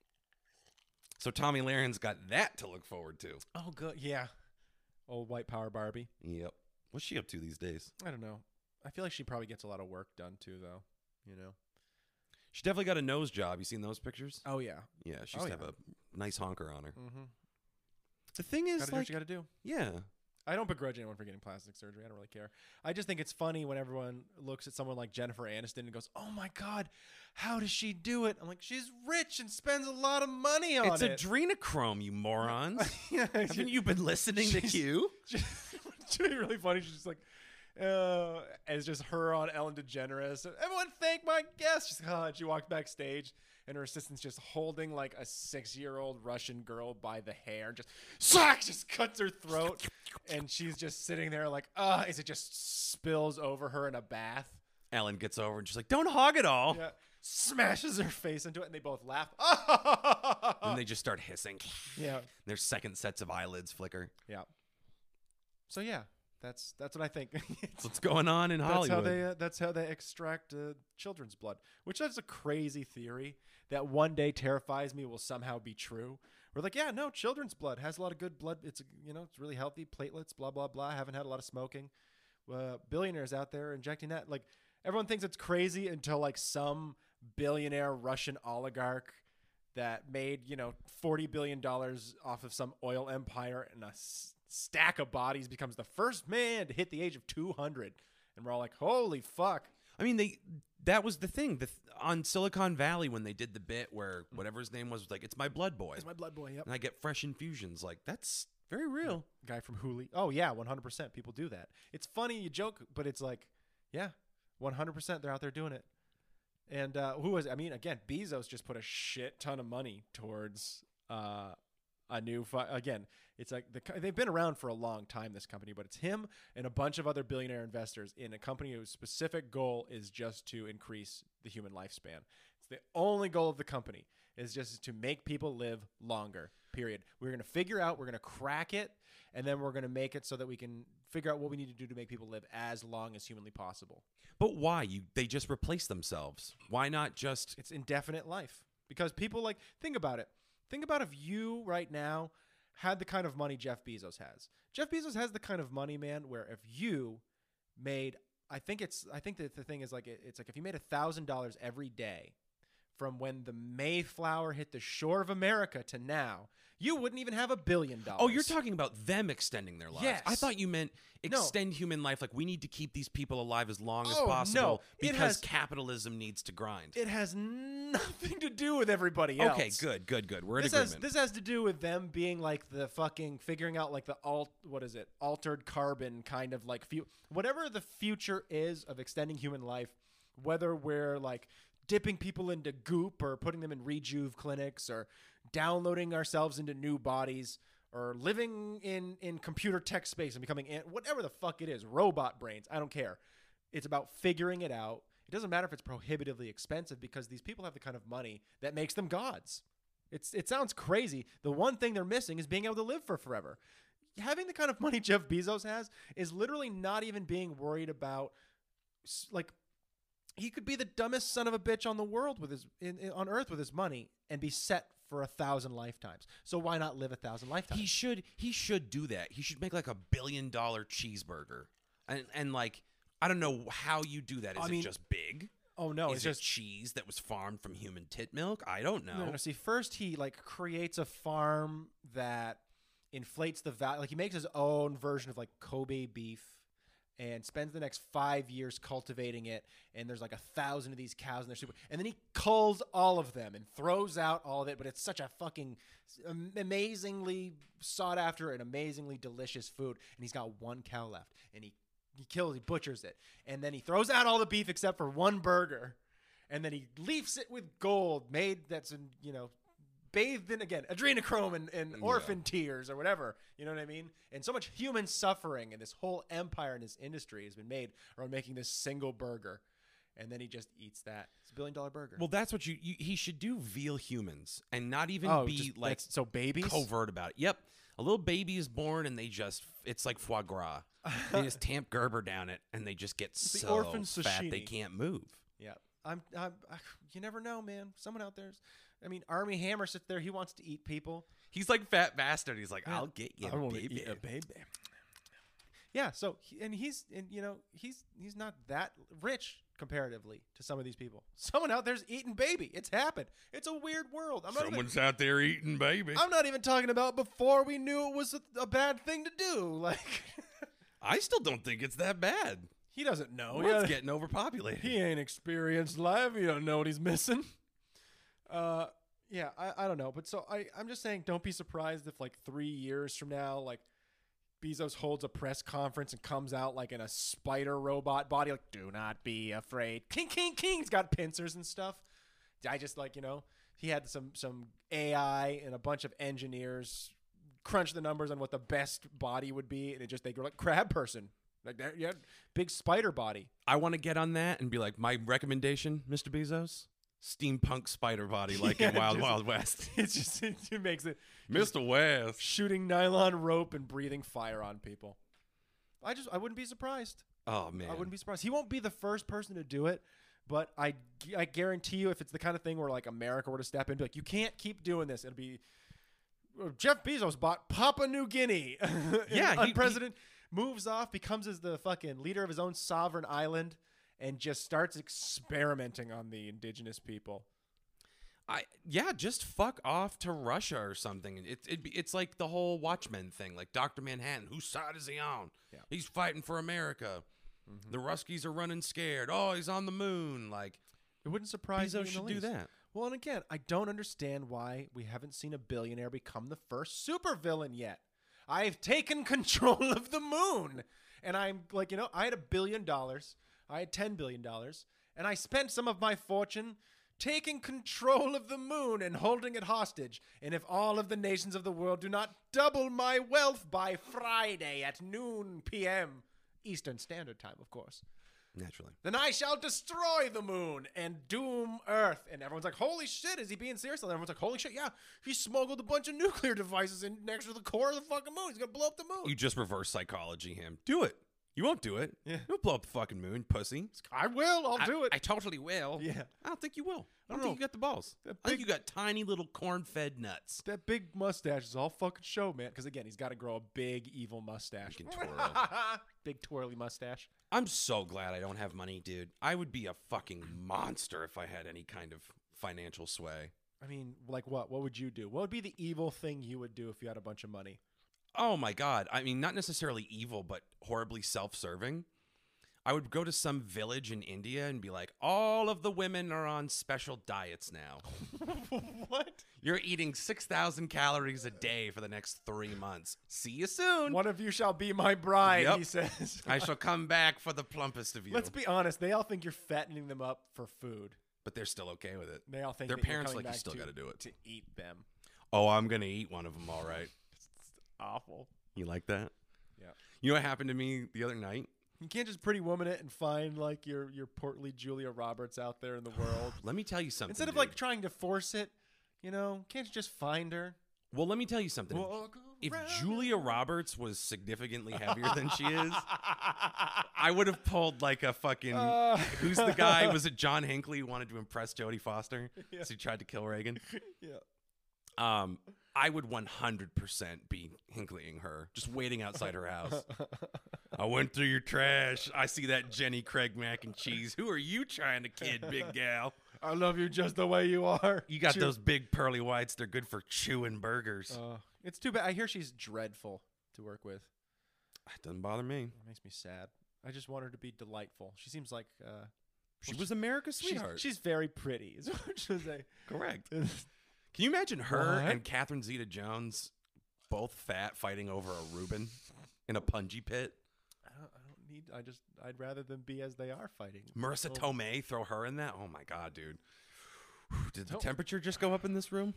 Speaker 4: So Tommy Laren's got that to look forward to.
Speaker 3: Oh, good. Yeah. Old white power Barbie.
Speaker 4: Yep. What's she up to these days?
Speaker 3: I don't know. I feel like she probably gets a lot of work done too, though. You know.
Speaker 4: She definitely got a nose job. You seen those pictures?
Speaker 3: Oh yeah.
Speaker 4: Yeah, she
Speaker 3: Oh,
Speaker 4: used to
Speaker 3: yeah.
Speaker 4: have a nice honker on her.
Speaker 3: Mm-hmm.
Speaker 4: The thing is,
Speaker 3: Gotta do what
Speaker 4: like,
Speaker 3: you gotta do.
Speaker 4: yeah.
Speaker 3: I don't begrudge anyone for getting plastic surgery. I don't really care. I just think it's funny when everyone looks at someone like Jennifer Aniston and goes, "Oh my God, how does she do it?" I'm like, she's rich and spends a lot of money on
Speaker 4: It's
Speaker 3: it.
Speaker 4: adrenochrome, you morons.
Speaker 3: Yeah,
Speaker 4: Haven't you been listening to
Speaker 3: she's-
Speaker 4: Q?
Speaker 3: It's really really funny. She's just like, uh, it's just her on Ellen DeGeneres. Everyone thank my guest. She's like, oh, and she walked backstage, and her assistant's just holding like a six-year-old Russian girl by the hair, just sack, just cuts her throat, and she's just sitting there like, uh, as it just spills over her in a bath.
Speaker 4: Ellen gets over and she's like, don't hog it all.
Speaker 3: Yeah, smashes her face into it, and they both laugh.
Speaker 4: And they just start hissing.
Speaker 3: Yeah,
Speaker 4: Their second sets of eyelids flicker.
Speaker 3: yeah. So yeah, that's that's what I think.
Speaker 4: That's what's going on in
Speaker 3: That's
Speaker 4: Hollywood.
Speaker 3: how they. Uh, that's how they extract uh, children's blood, which is a crazy theory that one day terrifies me will somehow be true. We're like, yeah, no, children's blood has a lot of good blood. It's you know, it's really healthy. Platelets, blah blah blah. Haven't had a lot of smoking. Uh, billionaires out there injecting that. Like everyone thinks it's crazy until like some billionaire Russian oligarch that made you know forty billion dollars off of some oil empire and a s- stack of bodies becomes the first man to hit the age of two hundred. And we're all like, holy fuck.
Speaker 4: I mean, they that was the thing. The th- on Silicon Valley when they did the bit where whatever his name was was like, it's my blood boy.
Speaker 3: It's my blood boy. Yep.
Speaker 4: And I get fresh infusions. Like, that's very real.
Speaker 3: Guy from Hooli. Oh, yeah, one hundred percent. People do that. It's funny, you joke, but it's like, yeah, one hundred percent they're out there doing it. And uh, who was it? I mean, again, Bezos just put a shit ton of money towards uh, a new, fi- again, it's like the co- they've been around for a long time, this company, but it's him and a bunch of other billionaire investors in a company whose specific goal is just to increase the human lifespan. It's the only goal of the company is just to make people live longer. period. We're going to figure out, we're going to crack it, and then we're going to make it so that we can figure out what we need to do to make people live as long as humanly possible.
Speaker 4: But why? You they just replace themselves. Why not just
Speaker 3: It's indefinite life. Because people like, think about it. Think about if you right now had the kind of money Jeff Bezos has. Jeff Bezos has the kind of money, man, where if you made, I think it's, I think that the thing is like, it, it's like if you made a thousand dollars every day from when the Mayflower hit the shore of America to now, you wouldn't even have a billion dollars.
Speaker 4: Oh, you're talking about them extending their lives.
Speaker 3: Yes.
Speaker 4: I thought you meant
Speaker 3: No.
Speaker 4: extend human life. Like we need to keep these people alive as long as
Speaker 3: Oh,
Speaker 4: possible
Speaker 3: no. It
Speaker 4: because
Speaker 3: has-
Speaker 4: capitalism needs to grind.
Speaker 3: It has nothing to do with everybody else.
Speaker 4: Okay, good, good, good. We're in
Speaker 3: This has,
Speaker 4: agreement.
Speaker 3: this has to do with them being like the fucking figuring out like the alt what is it altered carbon kind of like fu- whatever the future is of extending human life, whether we're like dipping people into goop or putting them in rejuve clinics or downloading ourselves into new bodies or living in in computer tech space and becoming an- whatever the fuck it is, robot brains, I don't care. It's about figuring it out. It doesn't matter if it's prohibitively expensive because these people have the kind of money that makes them gods. It's it sounds crazy. The one thing they're missing is being able to live for forever. Having the kind of money Jeff Bezos has is literally not even being worried about s- like he could be the dumbest son of a bitch on the world with his in, in- on earth with his money and be set for a thousand lifetimes. So why not live a thousand lifetimes?
Speaker 4: He should he should do that. He should make like a billion dollar cheeseburger. And and like I don't know how you do that. Is
Speaker 3: I
Speaker 4: it
Speaker 3: mean-
Speaker 4: just big?
Speaker 3: oh no,
Speaker 4: Is
Speaker 3: it's
Speaker 4: it
Speaker 3: just
Speaker 4: cheese that was farmed from human tit milk? I don't know.
Speaker 3: No, no. See, first he like creates a farm that inflates the value. Like he makes his own version of like Kobe beef, and spends the next five years cultivating it. And there's like a thousand of these cows, and they're super. And then he culls all of them and throws out all of it. But it's such a fucking am- amazingly sought after and amazingly delicious food. And he's got one cow left, and he he kills, he butchers it, and then he throws out all the beef except for one burger. And then he leafs it with gold made that's in, you know, bathed in, again, adrenochrome and, and orphan tears or whatever. You know what I mean? And so much human suffering and this whole empire and this industry has been made around making this single burger. And then he just eats that. It's a billion dollar burger.
Speaker 4: Well, that's what you, you he should do veal humans and not even
Speaker 3: oh,
Speaker 4: be
Speaker 3: just-
Speaker 4: like
Speaker 3: that's- so babies?
Speaker 4: covert about it. Yep. A little baby is born and they just it's like foie gras. They just tamp Gerber down it and they just get
Speaker 3: the
Speaker 4: so
Speaker 3: orphan
Speaker 4: fat they
Speaker 3: sashimi.
Speaker 4: can't move.
Speaker 3: Yeah. I'm, I'm, I, you never know, man. Someone out there's, I mean, Army Hammer sits there. He wants to eat people.
Speaker 4: He's like fat bastard. He's like, I'll get you,
Speaker 3: I wanna
Speaker 4: baby.
Speaker 3: eat a baby. Yeah, so he, and he's and you know he's he's not that rich comparatively to some of these people. Someone out there's eating baby. It's happened. It's a weird world. I'm not even,
Speaker 4: Someone's out there eating baby.
Speaker 3: I'm not even talking about before we knew it was a, a bad thing to do. Like
Speaker 4: I still don't think it's that bad.
Speaker 3: he doesn't know.
Speaker 4: Well, it's
Speaker 3: Yeah.
Speaker 4: getting overpopulated.
Speaker 3: He ain't experienced life. He don't know what he's missing. Uh, yeah, I, I don't know. But so I, I'm just saying, don't be surprised if like three years from now, like Bezos holds a press conference and comes out like in a spider robot body, like, do not be afraid. King, king, king. He's got pincers and stuff. I just like, you know, he had some, some A I and a bunch of engineers crunch the numbers on what the best body would be. And it just, they go like crab person. Like that, yeah, big spider body.
Speaker 4: I want to get on that and be like, my recommendation, Mister Bezos, steampunk spider body like in
Speaker 3: Yeah,
Speaker 4: Wild
Speaker 3: just-
Speaker 4: Wild West.
Speaker 3: It's just it, it makes it
Speaker 4: Mister West.
Speaker 3: shooting nylon rope and breathing fire on people. I just I wouldn't be surprised.
Speaker 4: Oh man.
Speaker 3: I wouldn't be surprised. He won't be the first person to do it, but I I guarantee you, if it's the kind of thing where like America were to step in, and be like, you can't keep doing this. It'll be uh, Jeff Bezos bought Papua New Guinea.
Speaker 4: Yeah,
Speaker 3: And
Speaker 4: he-
Speaker 3: president moves off, becomes as the fucking leader of his own sovereign island, and just starts experimenting on the indigenous people.
Speaker 4: I yeah, just fuck off to Russia or something. It's it, it's like the whole Watchmen thing, like Doctor Manhattan. Whose side is he on?
Speaker 3: Yeah.
Speaker 4: He's fighting for America. The Ruskies are running scared. Oh, he's on the moon. Like
Speaker 3: It wouldn't surprise me in
Speaker 4: Bezos
Speaker 3: the
Speaker 4: should do
Speaker 3: least.
Speaker 4: that.
Speaker 3: Well, and again, I don't understand why we haven't seen a billionaire become the first supervillain yet. I've taken control of the moon. And I'm like, you know, I had a billion dollars. I had ten billion dollars. And I spent some of my fortune taking control of the moon and holding it hostage. And if all of the nations of the world do not double my wealth by Friday at noon p m Eastern Standard Time, of course,
Speaker 4: Naturally.
Speaker 3: Then I shall destroy the moon and doom Earth. And everyone's like, holy shit, is he being serious? And everyone's like, holy shit, yeah, he smuggled a bunch of nuclear devices in next to the core of the fucking moon. He's going to blow up the moon.
Speaker 4: You just reverse psychology him. Do it. You won't do it.
Speaker 3: Yeah.
Speaker 4: You'll blow up the fucking moon, pussy.
Speaker 3: I will. I'll
Speaker 4: I,
Speaker 3: do it.
Speaker 4: I totally will.
Speaker 3: Yeah.
Speaker 4: I don't think you will. I
Speaker 3: I
Speaker 4: don't,
Speaker 3: don't
Speaker 4: think
Speaker 3: know.
Speaker 4: you got the balls.
Speaker 3: That
Speaker 4: I think
Speaker 3: big-
Speaker 4: you got tiny little corn-fed nuts.
Speaker 3: that big mustache is all fucking show, man. Because, again, he's got to grow a big, evil mustache.
Speaker 4: Fucking twirl.
Speaker 3: Big twirly mustache.
Speaker 4: I'm so glad I don't have money, dude. I would be a fucking monster if I had any kind of financial sway.
Speaker 3: I mean, like what? What would you do? What would be the evil thing you would do if you had a bunch of money?
Speaker 4: Oh my God. I mean, not necessarily evil, but horribly self-serving. I would go to some village in India and be like, all of the women are on special diets now.
Speaker 3: What?
Speaker 4: You're eating six thousand calories a day for the next three months. See you soon.
Speaker 3: One of you shall be my bride,
Speaker 4: Yep.
Speaker 3: he says.
Speaker 4: I shall come back for the plumpest of you.
Speaker 3: Let's be honest. They all think you're fattening them up for food.
Speaker 4: But they're still okay with it.
Speaker 3: They all think
Speaker 4: Their
Speaker 3: that you're
Speaker 4: parents
Speaker 3: coming
Speaker 4: like, you
Speaker 3: back
Speaker 4: still
Speaker 3: to-
Speaker 4: gotta do it.
Speaker 3: to eat them.
Speaker 4: Oh, I'm going to eat one of them, all right.
Speaker 3: It's awful.
Speaker 4: You like that?
Speaker 3: Yeah.
Speaker 4: You know what happened to me the other night?
Speaker 3: You can't just Pretty Woman it and find like your your portly Julia Roberts out there in the world.
Speaker 4: Let me tell you something.
Speaker 3: Instead of
Speaker 4: dude.
Speaker 3: like trying to force it, you know, can't you just find her?
Speaker 4: Well, let me tell you something.
Speaker 3: Walk
Speaker 4: If
Speaker 3: around
Speaker 4: Julia Roberts was significantly heavier than she is, I would have pulled like a fucking.
Speaker 3: Uh.
Speaker 4: Who's the guy? Was it John Hinckley who wanted to impress Jodie Foster?
Speaker 3: Yeah.
Speaker 4: So he tried to kill Reagan.
Speaker 3: Yeah.
Speaker 4: Um, I would one hundred percent be Hinckleying her, just waiting outside her house. I went through your trash. I see that Jenny Craig mac and cheese. Who are you trying to kid, big gal?
Speaker 3: I love you just the way you are.
Speaker 4: You got
Speaker 3: Chew-
Speaker 4: those big pearly whites. They're good for chewing burgers.
Speaker 3: Uh, it's too bad. I hear she's dreadful to work with.
Speaker 4: It doesn't bother me.
Speaker 3: It makes me sad. I just want her to be delightful. She seems like uh,
Speaker 4: She was America's
Speaker 3: she's,
Speaker 4: sweetheart.
Speaker 3: she's very pretty. Is what I should say.
Speaker 4: correct. Can you imagine her
Speaker 3: What?
Speaker 4: and Catherine Zeta-Jones both fat fighting over a Reuben in a punji pit?
Speaker 3: I don't, I don't need. I just. I'd rather them be as they are fighting.
Speaker 4: Marissa
Speaker 3: Oh.
Speaker 4: Tomei, throw her in that? Oh my God, dude. Did the
Speaker 3: Don't-
Speaker 4: temperature just go up in this room?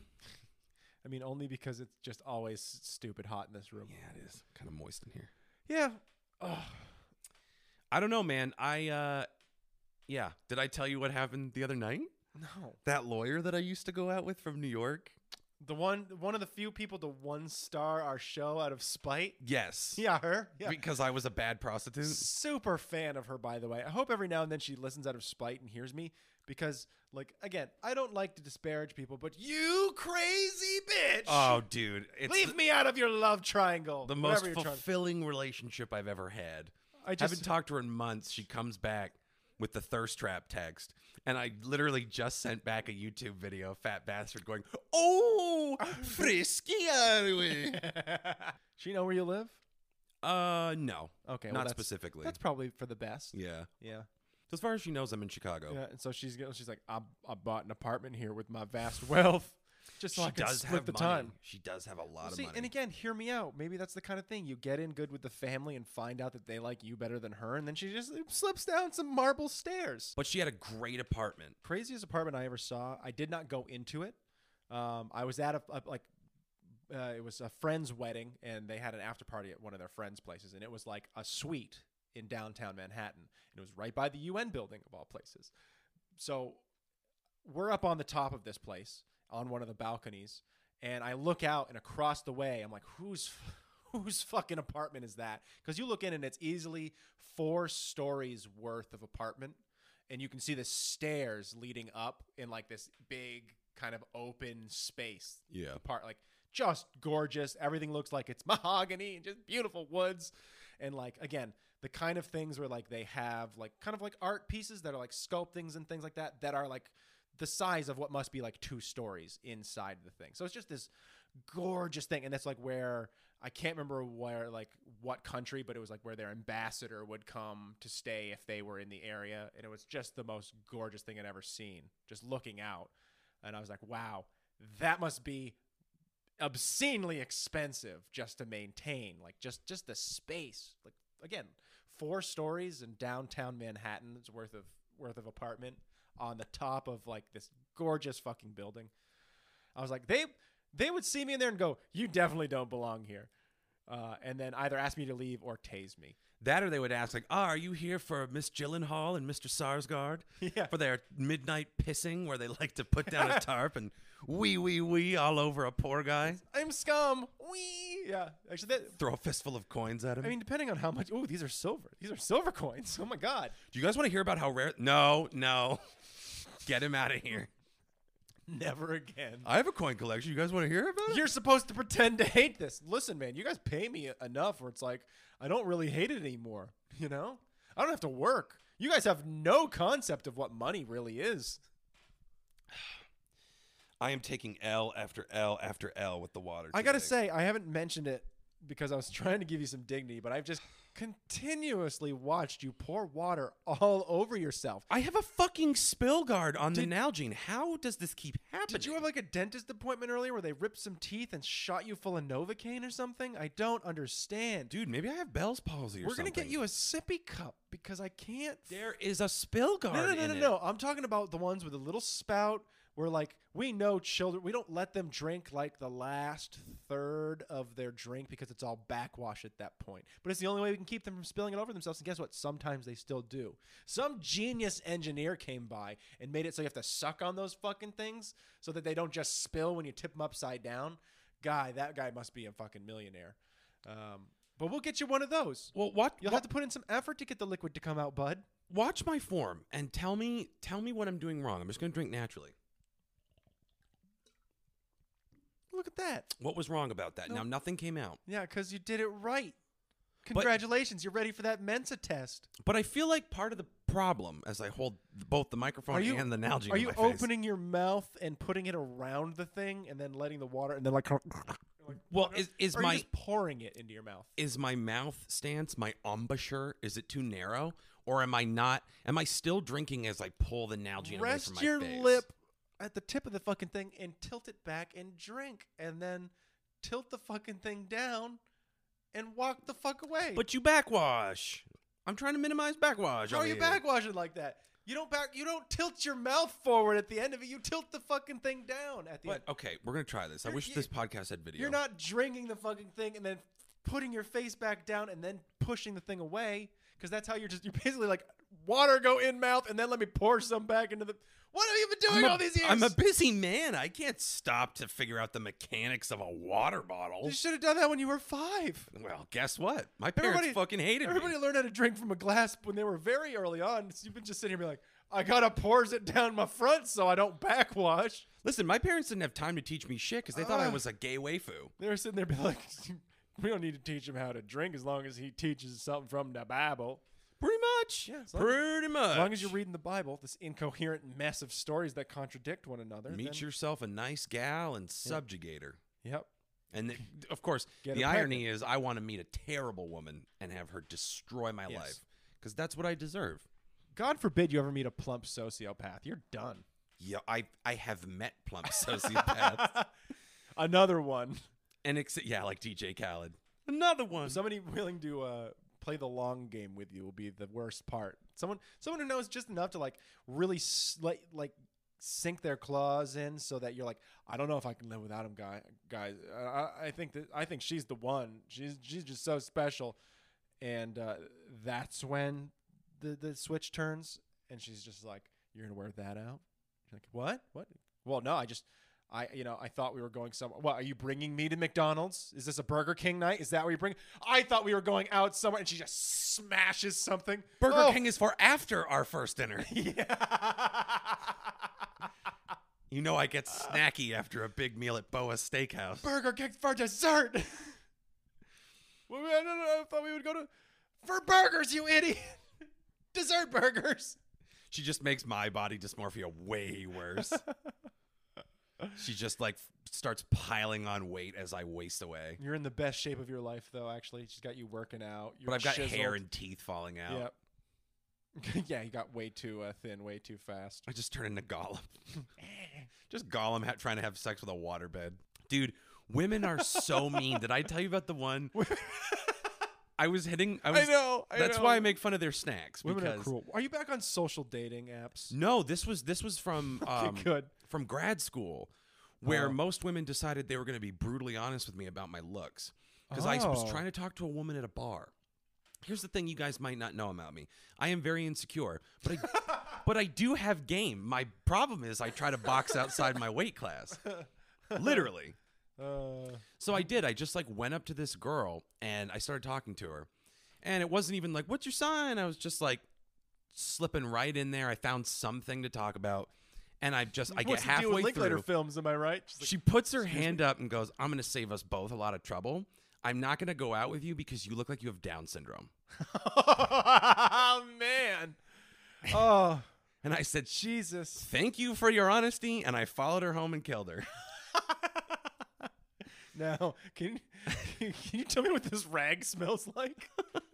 Speaker 3: I mean, only because it's just always stupid hot in this room.
Speaker 4: Yeah, it is. Kind of moist in here.
Speaker 3: Yeah. Oh.
Speaker 4: I don't know, man. I, uh, yeah. Did I tell you what happened the other night?
Speaker 3: No.
Speaker 4: That lawyer that I used to go out with from New York?
Speaker 3: The one, one of the few people to one star our show out of spite.
Speaker 4: Yes.
Speaker 3: Yeah, her. Yeah.
Speaker 4: Because I was a bad prostitute.
Speaker 3: Super fan of her, by the way. I hope every now and then she listens out of spite and hears me because, like, again, I don't like to disparage people, but you crazy bitch!
Speaker 4: Oh, dude. It's
Speaker 3: leave
Speaker 4: the,
Speaker 3: me out of your love triangle.
Speaker 4: the
Speaker 3: whatever
Speaker 4: most
Speaker 3: you're trying-
Speaker 4: fulfilling relationship I've ever had.
Speaker 3: I just
Speaker 4: haven't talked to her in months. She comes back with the thirst trap text. And I literally just sent back a YouTube video of Fat Bastard going, oh, frisky are we?
Speaker 3: She know where you live?
Speaker 4: Uh, no.
Speaker 3: Okay, well,
Speaker 4: Not
Speaker 3: that's-
Speaker 4: specifically.
Speaker 3: That's probably for the best.
Speaker 4: yeah.
Speaker 3: Yeah.
Speaker 4: As far as she knows, I'm in Chicago.
Speaker 3: Yeah, and so she's go- she's like, I, I bought an apartment here with my vast wealth, just so
Speaker 4: She
Speaker 3: I can
Speaker 4: does
Speaker 3: split
Speaker 4: have
Speaker 3: the
Speaker 4: money.
Speaker 3: time.
Speaker 4: She does have a lot
Speaker 3: Well,
Speaker 4: of
Speaker 3: see,
Speaker 4: money.
Speaker 3: and again, hear me out. Maybe that's the kind of thing you get in good with the family and find out that they like you better than her, and then she just slips down some marble stairs.
Speaker 4: but she had a great apartment.
Speaker 3: Craziest apartment I ever saw. I did not go into it. Um, I was at a, a like. Uh, it was a friend's wedding, and they had an after party at one of their friends' places, and it was like a suite in downtown Manhattan. And it was right by the U N building, of all places. So we're up on the top of this place on one of the balconies, and I look out, and across the way, I'm like, whose whose fucking apartment is that? Because you look in, and it's easily four stories worth of apartment, and you can see the stairs leading up in like this big kind of open space.
Speaker 4: Yeah.
Speaker 3: Part like just gorgeous. Everything looks like it's mahogany and just beautiful woods. And like, again, the kind of things where like they have like kind of like art pieces that are like sculptings and things like that, that are like the size of what must be like two stories inside the thing. So it's just this gorgeous thing. And that's like where I can't remember where, like what country, but it was like where their ambassador would come to stay if they were in the area. And it was just the most gorgeous thing I'd ever seen, just looking out. And I was like, wow, that must be obscenely expensive just to maintain, like just just the space. Like again, four stories in downtown Manhattan's worth of worth of apartment on the top of like this gorgeous fucking building. I was like, they they would see me in there and go, you definitely don't belong here, uh, and then either ask me to leave or tase me.
Speaker 4: That or they would ask, like, oh, are you here for Miss Gyllenhaal and Mister Sarsgaard?
Speaker 3: Yeah.
Speaker 4: For their midnight pissing where they like to put down a tarp and wee, wee, wee all over a poor guy?
Speaker 3: I'm scum. Wee. Yeah. Actually, that.
Speaker 4: Throw a fistful of coins at him?
Speaker 3: I mean, depending on how much. Oh, these are silver. These are silver coins. Oh my God.
Speaker 4: do you guys want to hear about how rare? No, no. Get him out of here.
Speaker 3: Never again.
Speaker 4: I have a coin collection. You guys want to hear about it?
Speaker 3: You're supposed to pretend to hate this. Listen, man, you guys pay me enough where it's like, I don't really hate it anymore. You know? I don't have to work. You guys have no concept of what money really is.
Speaker 4: I am taking L after L after L with the water.
Speaker 3: I got to
Speaker 4: today.
Speaker 3: say, I haven't mentioned it because I was trying to give you some dignity, but I've just continuously watched you pour water all over yourself.
Speaker 4: I have a fucking spill guard on
Speaker 3: Did-
Speaker 4: the Nalgene. How does this keep happening?
Speaker 3: Did you have like a dentist appointment earlier where they ripped some teeth and shot you full of Novocaine or something? I don't understand.
Speaker 4: Dude, maybe I have Bell's palsy or
Speaker 3: We're
Speaker 4: something.
Speaker 3: going to get you a sippy cup because I can't.
Speaker 4: There is a spill guard
Speaker 3: No, no, no,
Speaker 4: in
Speaker 3: no,
Speaker 4: it.
Speaker 3: no. I'm talking about the ones with a little spout where, like, we know children, we don't let them drink, like, the last third of their drink because it's all backwash at that point. But it's the only way we can keep them from spilling it over themselves. And guess what? Sometimes they still do. Some genius engineer came by and made it so you have to suck on those fucking things so that they don't just spill when you tip them upside down. Guy, that guy must be a fucking millionaire. Um, but we'll get you one of those.
Speaker 4: Well, what?
Speaker 3: You'll have to put in some effort to get the liquid to come out, bud.
Speaker 4: Watch my form and tell me tell me what I'm doing wrong. I'm just going to drink naturally.
Speaker 3: Look at that.
Speaker 4: What was wrong about that?
Speaker 3: No.
Speaker 4: Now, nothing came out.
Speaker 3: Yeah, because you did it right. Congratulations, you're ready for that Mensa test.
Speaker 4: But I feel like part of the problem, as I hold both the microphone
Speaker 3: Are you-
Speaker 4: and the Nalgene
Speaker 3: Are
Speaker 4: in
Speaker 3: you
Speaker 4: my face-
Speaker 3: opening your mouth and putting it around the thing and then letting the water and then like,
Speaker 4: Well, is, is
Speaker 3: or are
Speaker 4: my
Speaker 3: you just pouring it into your mouth?
Speaker 4: is my mouth stance, my embouchure, is it too narrow? Or am I not, am I still drinking as I pull the Nalgene away from
Speaker 3: Rest
Speaker 4: my
Speaker 3: your
Speaker 4: face?
Speaker 3: lip at the tip of the fucking thing and tilt it back and drink, and then tilt the fucking thing down and walk the fuck away.
Speaker 4: But you backwash. I'm trying to minimize backwash.
Speaker 3: how are
Speaker 4: over
Speaker 3: you
Speaker 4: here.
Speaker 3: backwashing like that? You don't back. You don't tilt your mouth forward at the end of it. You tilt the fucking thing down at the end.
Speaker 4: But, okay, we're going to try this. I
Speaker 3: You're-
Speaker 4: wish
Speaker 3: you-
Speaker 4: this podcast had video.
Speaker 3: You're not drinking the fucking thing and then putting your face back down and then pushing the thing away, because that's how you're just, you're basically like, water go in mouth and then let me pour some back into the, what have you been doing
Speaker 4: I'm a-
Speaker 3: all these years?
Speaker 4: I'm a busy man. I can't stop to figure out the mechanics of a water bottle.
Speaker 3: You should have done that when you were five.
Speaker 4: Well, guess what? My parents
Speaker 3: Everybody-
Speaker 4: fucking hated
Speaker 3: Everybody
Speaker 4: me.
Speaker 3: learned how to drink from a glass when they were very early on. So you've been just sitting here being like, I gotta pours it down my front so I don't backwash.
Speaker 4: Listen, my parents didn't have time to teach me shit because they thought I
Speaker 3: Ah.
Speaker 4: was a gay waifu.
Speaker 3: They were sitting there being like, we don't need to teach him how to drink as long as he teaches something from the Bible.
Speaker 4: Pretty much.
Speaker 3: Yeah, as long-
Speaker 4: Pretty much.
Speaker 3: As long as you're reading the Bible, this incoherent mess of stories that contradict one another.
Speaker 4: Meet
Speaker 3: then-
Speaker 4: yourself a nice gal and subjugate her.
Speaker 3: Yep.
Speaker 4: And th- of course,
Speaker 3: Get
Speaker 4: the
Speaker 3: her
Speaker 4: irony is I want to meet a terrible woman and have her destroy my
Speaker 3: Yes.
Speaker 4: life because that's what I deserve.
Speaker 3: God forbid you ever meet a plump sociopath. You're done.
Speaker 4: Yeah, I I have met plump sociopaths.
Speaker 3: Another one.
Speaker 4: And ex- yeah, like D J Khaled. Another one.
Speaker 3: Somebody willing to uh, play the long game with you will be the worst part. Someone, someone who knows just enough to like really s- like like sink their claws in, so that you're like, I don't know if I can live without him, guy. Guys, I, I think that I think she's the one. She's she's just so special, and uh, that's when the the switch turns, and she's just like, you're gonna wear that out. You're like, what? What? Well, no, I just. I, you know, I thought we were going somewhere. What, are you bringing me to McDonald's? Is this a Burger King night? Is that where you bring? I thought we were going out somewhere, and she just smashes something.
Speaker 4: Burger
Speaker 3: Oh.
Speaker 4: King is for after our first dinner.
Speaker 3: Yeah.
Speaker 4: You know I get snacky after a big meal at Boa Steakhouse.
Speaker 3: Burger King for dessert. Well, I, don't know, I thought we would go to for burgers, you idiot. Dessert burgers.
Speaker 4: She just makes my body dysmorphia way worse. She just like f- starts piling on weight as I waste away.
Speaker 3: You're in the best shape of your life, though. Actually, she's got you working out. You're
Speaker 4: But I've got
Speaker 3: chiseled.
Speaker 4: hair and teeth falling out.
Speaker 3: Yep. Yeah, you got way too uh, thin, way too fast.
Speaker 4: I just turn into Gollum. Just Gollum ha- trying to have sex with a waterbed. Dude, women are so mean. Did I tell you about the one? I was hitting. I, was,
Speaker 3: I know. I
Speaker 4: that's
Speaker 3: know.
Speaker 4: why I make fun of their snacks.
Speaker 3: Women
Speaker 4: because
Speaker 3: are cruel. Are you back on social dating apps?
Speaker 4: No, this was this was from um,
Speaker 3: Okay, good.
Speaker 4: from grad school, where
Speaker 3: Oh.
Speaker 4: most women decided they were going to be brutally honest with me about my looks because I was
Speaker 3: Oh.
Speaker 4: trying to talk to a woman at a bar, Here's the thing you guys might not know about me. I am very insecure, but I, but I do have game. My problem is I try to box outside my weight class. Literally.
Speaker 3: Uh,
Speaker 4: So I did. I just like went up to this girl and I started talking to her. And it wasn't even like, what's your sign? I was just like slipping right in there. I found something to talk about. And I just, I get
Speaker 3: what's the deal with
Speaker 4: halfway
Speaker 3: Linklater
Speaker 4: through.
Speaker 3: films, am I right? She's like,
Speaker 4: She puts her hand up and goes, I'm going to save us both a lot of trouble. I'm not going to go out with you because you look like you have Down syndrome.
Speaker 3: oh, man. Oh,
Speaker 4: And I said,
Speaker 3: Jesus.
Speaker 4: thank you for your honesty. And I followed her home and killed her.
Speaker 3: Now, can, can you tell me what this rag smells like?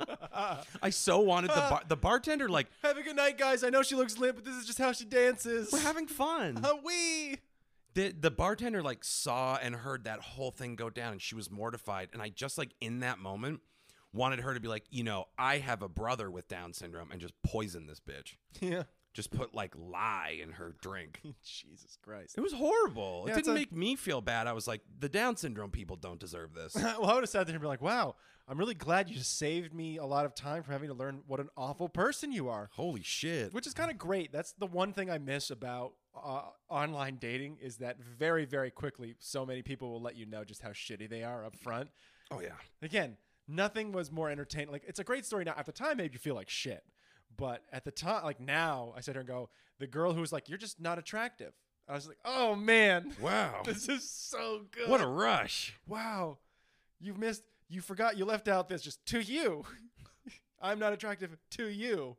Speaker 4: I so wanted the bar- the bartender, like,
Speaker 3: Have a good night, guys. I know she looks limp, but this is just how she dances.
Speaker 4: we're having fun.
Speaker 3: Uh, we.
Speaker 4: The the bartender like saw and heard that whole thing go down, and she was mortified. And I just like in that moment wanted her to be like, you know, I have a brother with Down syndrome, and just poison this bitch.
Speaker 3: Yeah.
Speaker 4: Just put like lye in her drink.
Speaker 3: Jesus Christ.
Speaker 4: It was horrible.
Speaker 3: Yeah,
Speaker 4: it
Speaker 3: it's
Speaker 4: didn't
Speaker 3: a-
Speaker 4: make me feel bad. I was like, the Down syndrome people don't deserve this.
Speaker 3: Well, I would have sat there and be like, wow, I'm really glad you just saved me a lot of time from having to learn what an awful person you are.
Speaker 4: Holy shit.
Speaker 3: Which is kind of great. That's the one thing I miss about uh, online dating is that very, very quickly, so many people will let you know just how shitty they are up front.
Speaker 4: Oh yeah.
Speaker 3: Again, nothing was more entertaining. Like, it's a great story now. At the time, it made you feel like shit. But at the time, like now, I sit here and go, the girl who was like, you're just not attractive. I was like, oh, man.
Speaker 4: Wow.
Speaker 3: This is so good.
Speaker 4: What a rush.
Speaker 3: Wow. You missed, you forgot, you left out this just to you. I'm not attractive to you.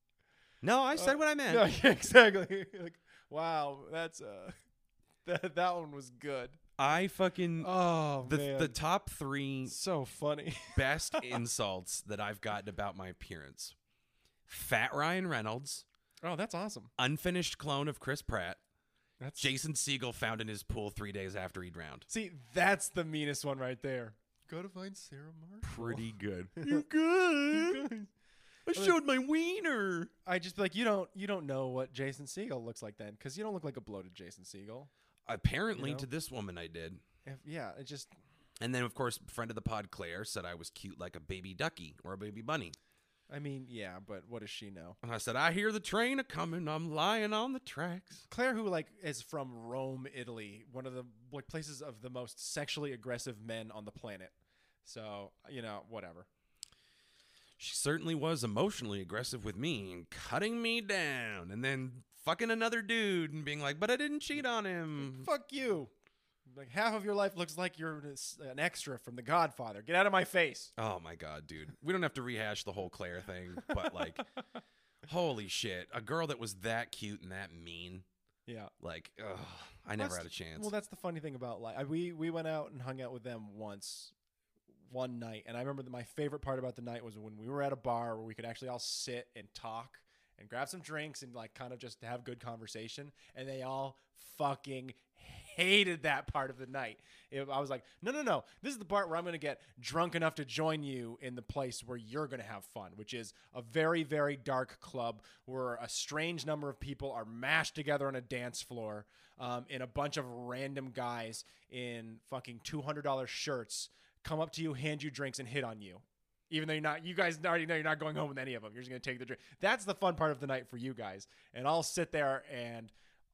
Speaker 4: No, I said what I meant.
Speaker 3: Yeah, yeah, exactly. Like, wow, that's uh, that that one was good.
Speaker 4: I fucking
Speaker 3: Oh
Speaker 4: the
Speaker 3: man,
Speaker 4: the top three
Speaker 3: so funny.
Speaker 4: best insults that I've gotten about my appearance. Fat Ryan Reynolds,
Speaker 3: Oh, that's awesome.
Speaker 4: unfinished clone of Chris Pratt,
Speaker 3: That's
Speaker 4: Jason Segel found in his pool three days after he drowned.
Speaker 3: see, that's the meanest one right there. Gotta find Sarah Marshall.
Speaker 4: Pretty good.
Speaker 3: You good?
Speaker 4: I showed my wiener.
Speaker 3: I just like you don't you don't know what Jason Segel looks like then because you don't look like a bloated Jason Segel.
Speaker 4: Apparently
Speaker 3: You know?
Speaker 4: to this woman I did.
Speaker 3: If, yeah, it just
Speaker 4: And then, of course, friend of the pod, Claire, said I was cute like a baby ducky or a baby bunny.
Speaker 3: I mean, yeah, but what does she know?
Speaker 4: And I said, I hear the train a coming. I'm lying on the tracks.
Speaker 3: Claire, who like is from Rome, Italy, one of the like places of the most sexually aggressive men on the planet. So you know, whatever.
Speaker 4: She certainly was emotionally aggressive with me and cutting me down and then fucking another dude and being like, but I didn't cheat on him.
Speaker 3: Fuck you. Like half of your life looks like you're an extra from The Godfather. Get out of my face.
Speaker 4: Oh my God, dude. We don't have to rehash the whole Claire thing, but like, holy shit. A girl that was that cute and that mean.
Speaker 3: Yeah.
Speaker 4: Like, ugh, I never
Speaker 3: That's-
Speaker 4: had a chance.
Speaker 3: Well, that's the funny thing about life. We we went out and hung out with them once, one night, and I remember that my favorite part about the night was when we were at a bar where we could actually all sit and talk and grab some drinks and like kind of just have good conversation, and they all fucking hated that part of the night. It, I was like, no, no, no. This is the part where I'm going to get drunk enough to join you in the place where you're going to have fun, which is a very, very dark club where a strange number of people are mashed together on a dance floor um, and a bunch of random guys in fucking two hundred dollars shirts come up to you, hand you drinks, and hit on you. Even though you're not, you guys already know you're not going home with any of them. You're just going to take the drink. That's the fun part of the night for you guys. And I'll sit there and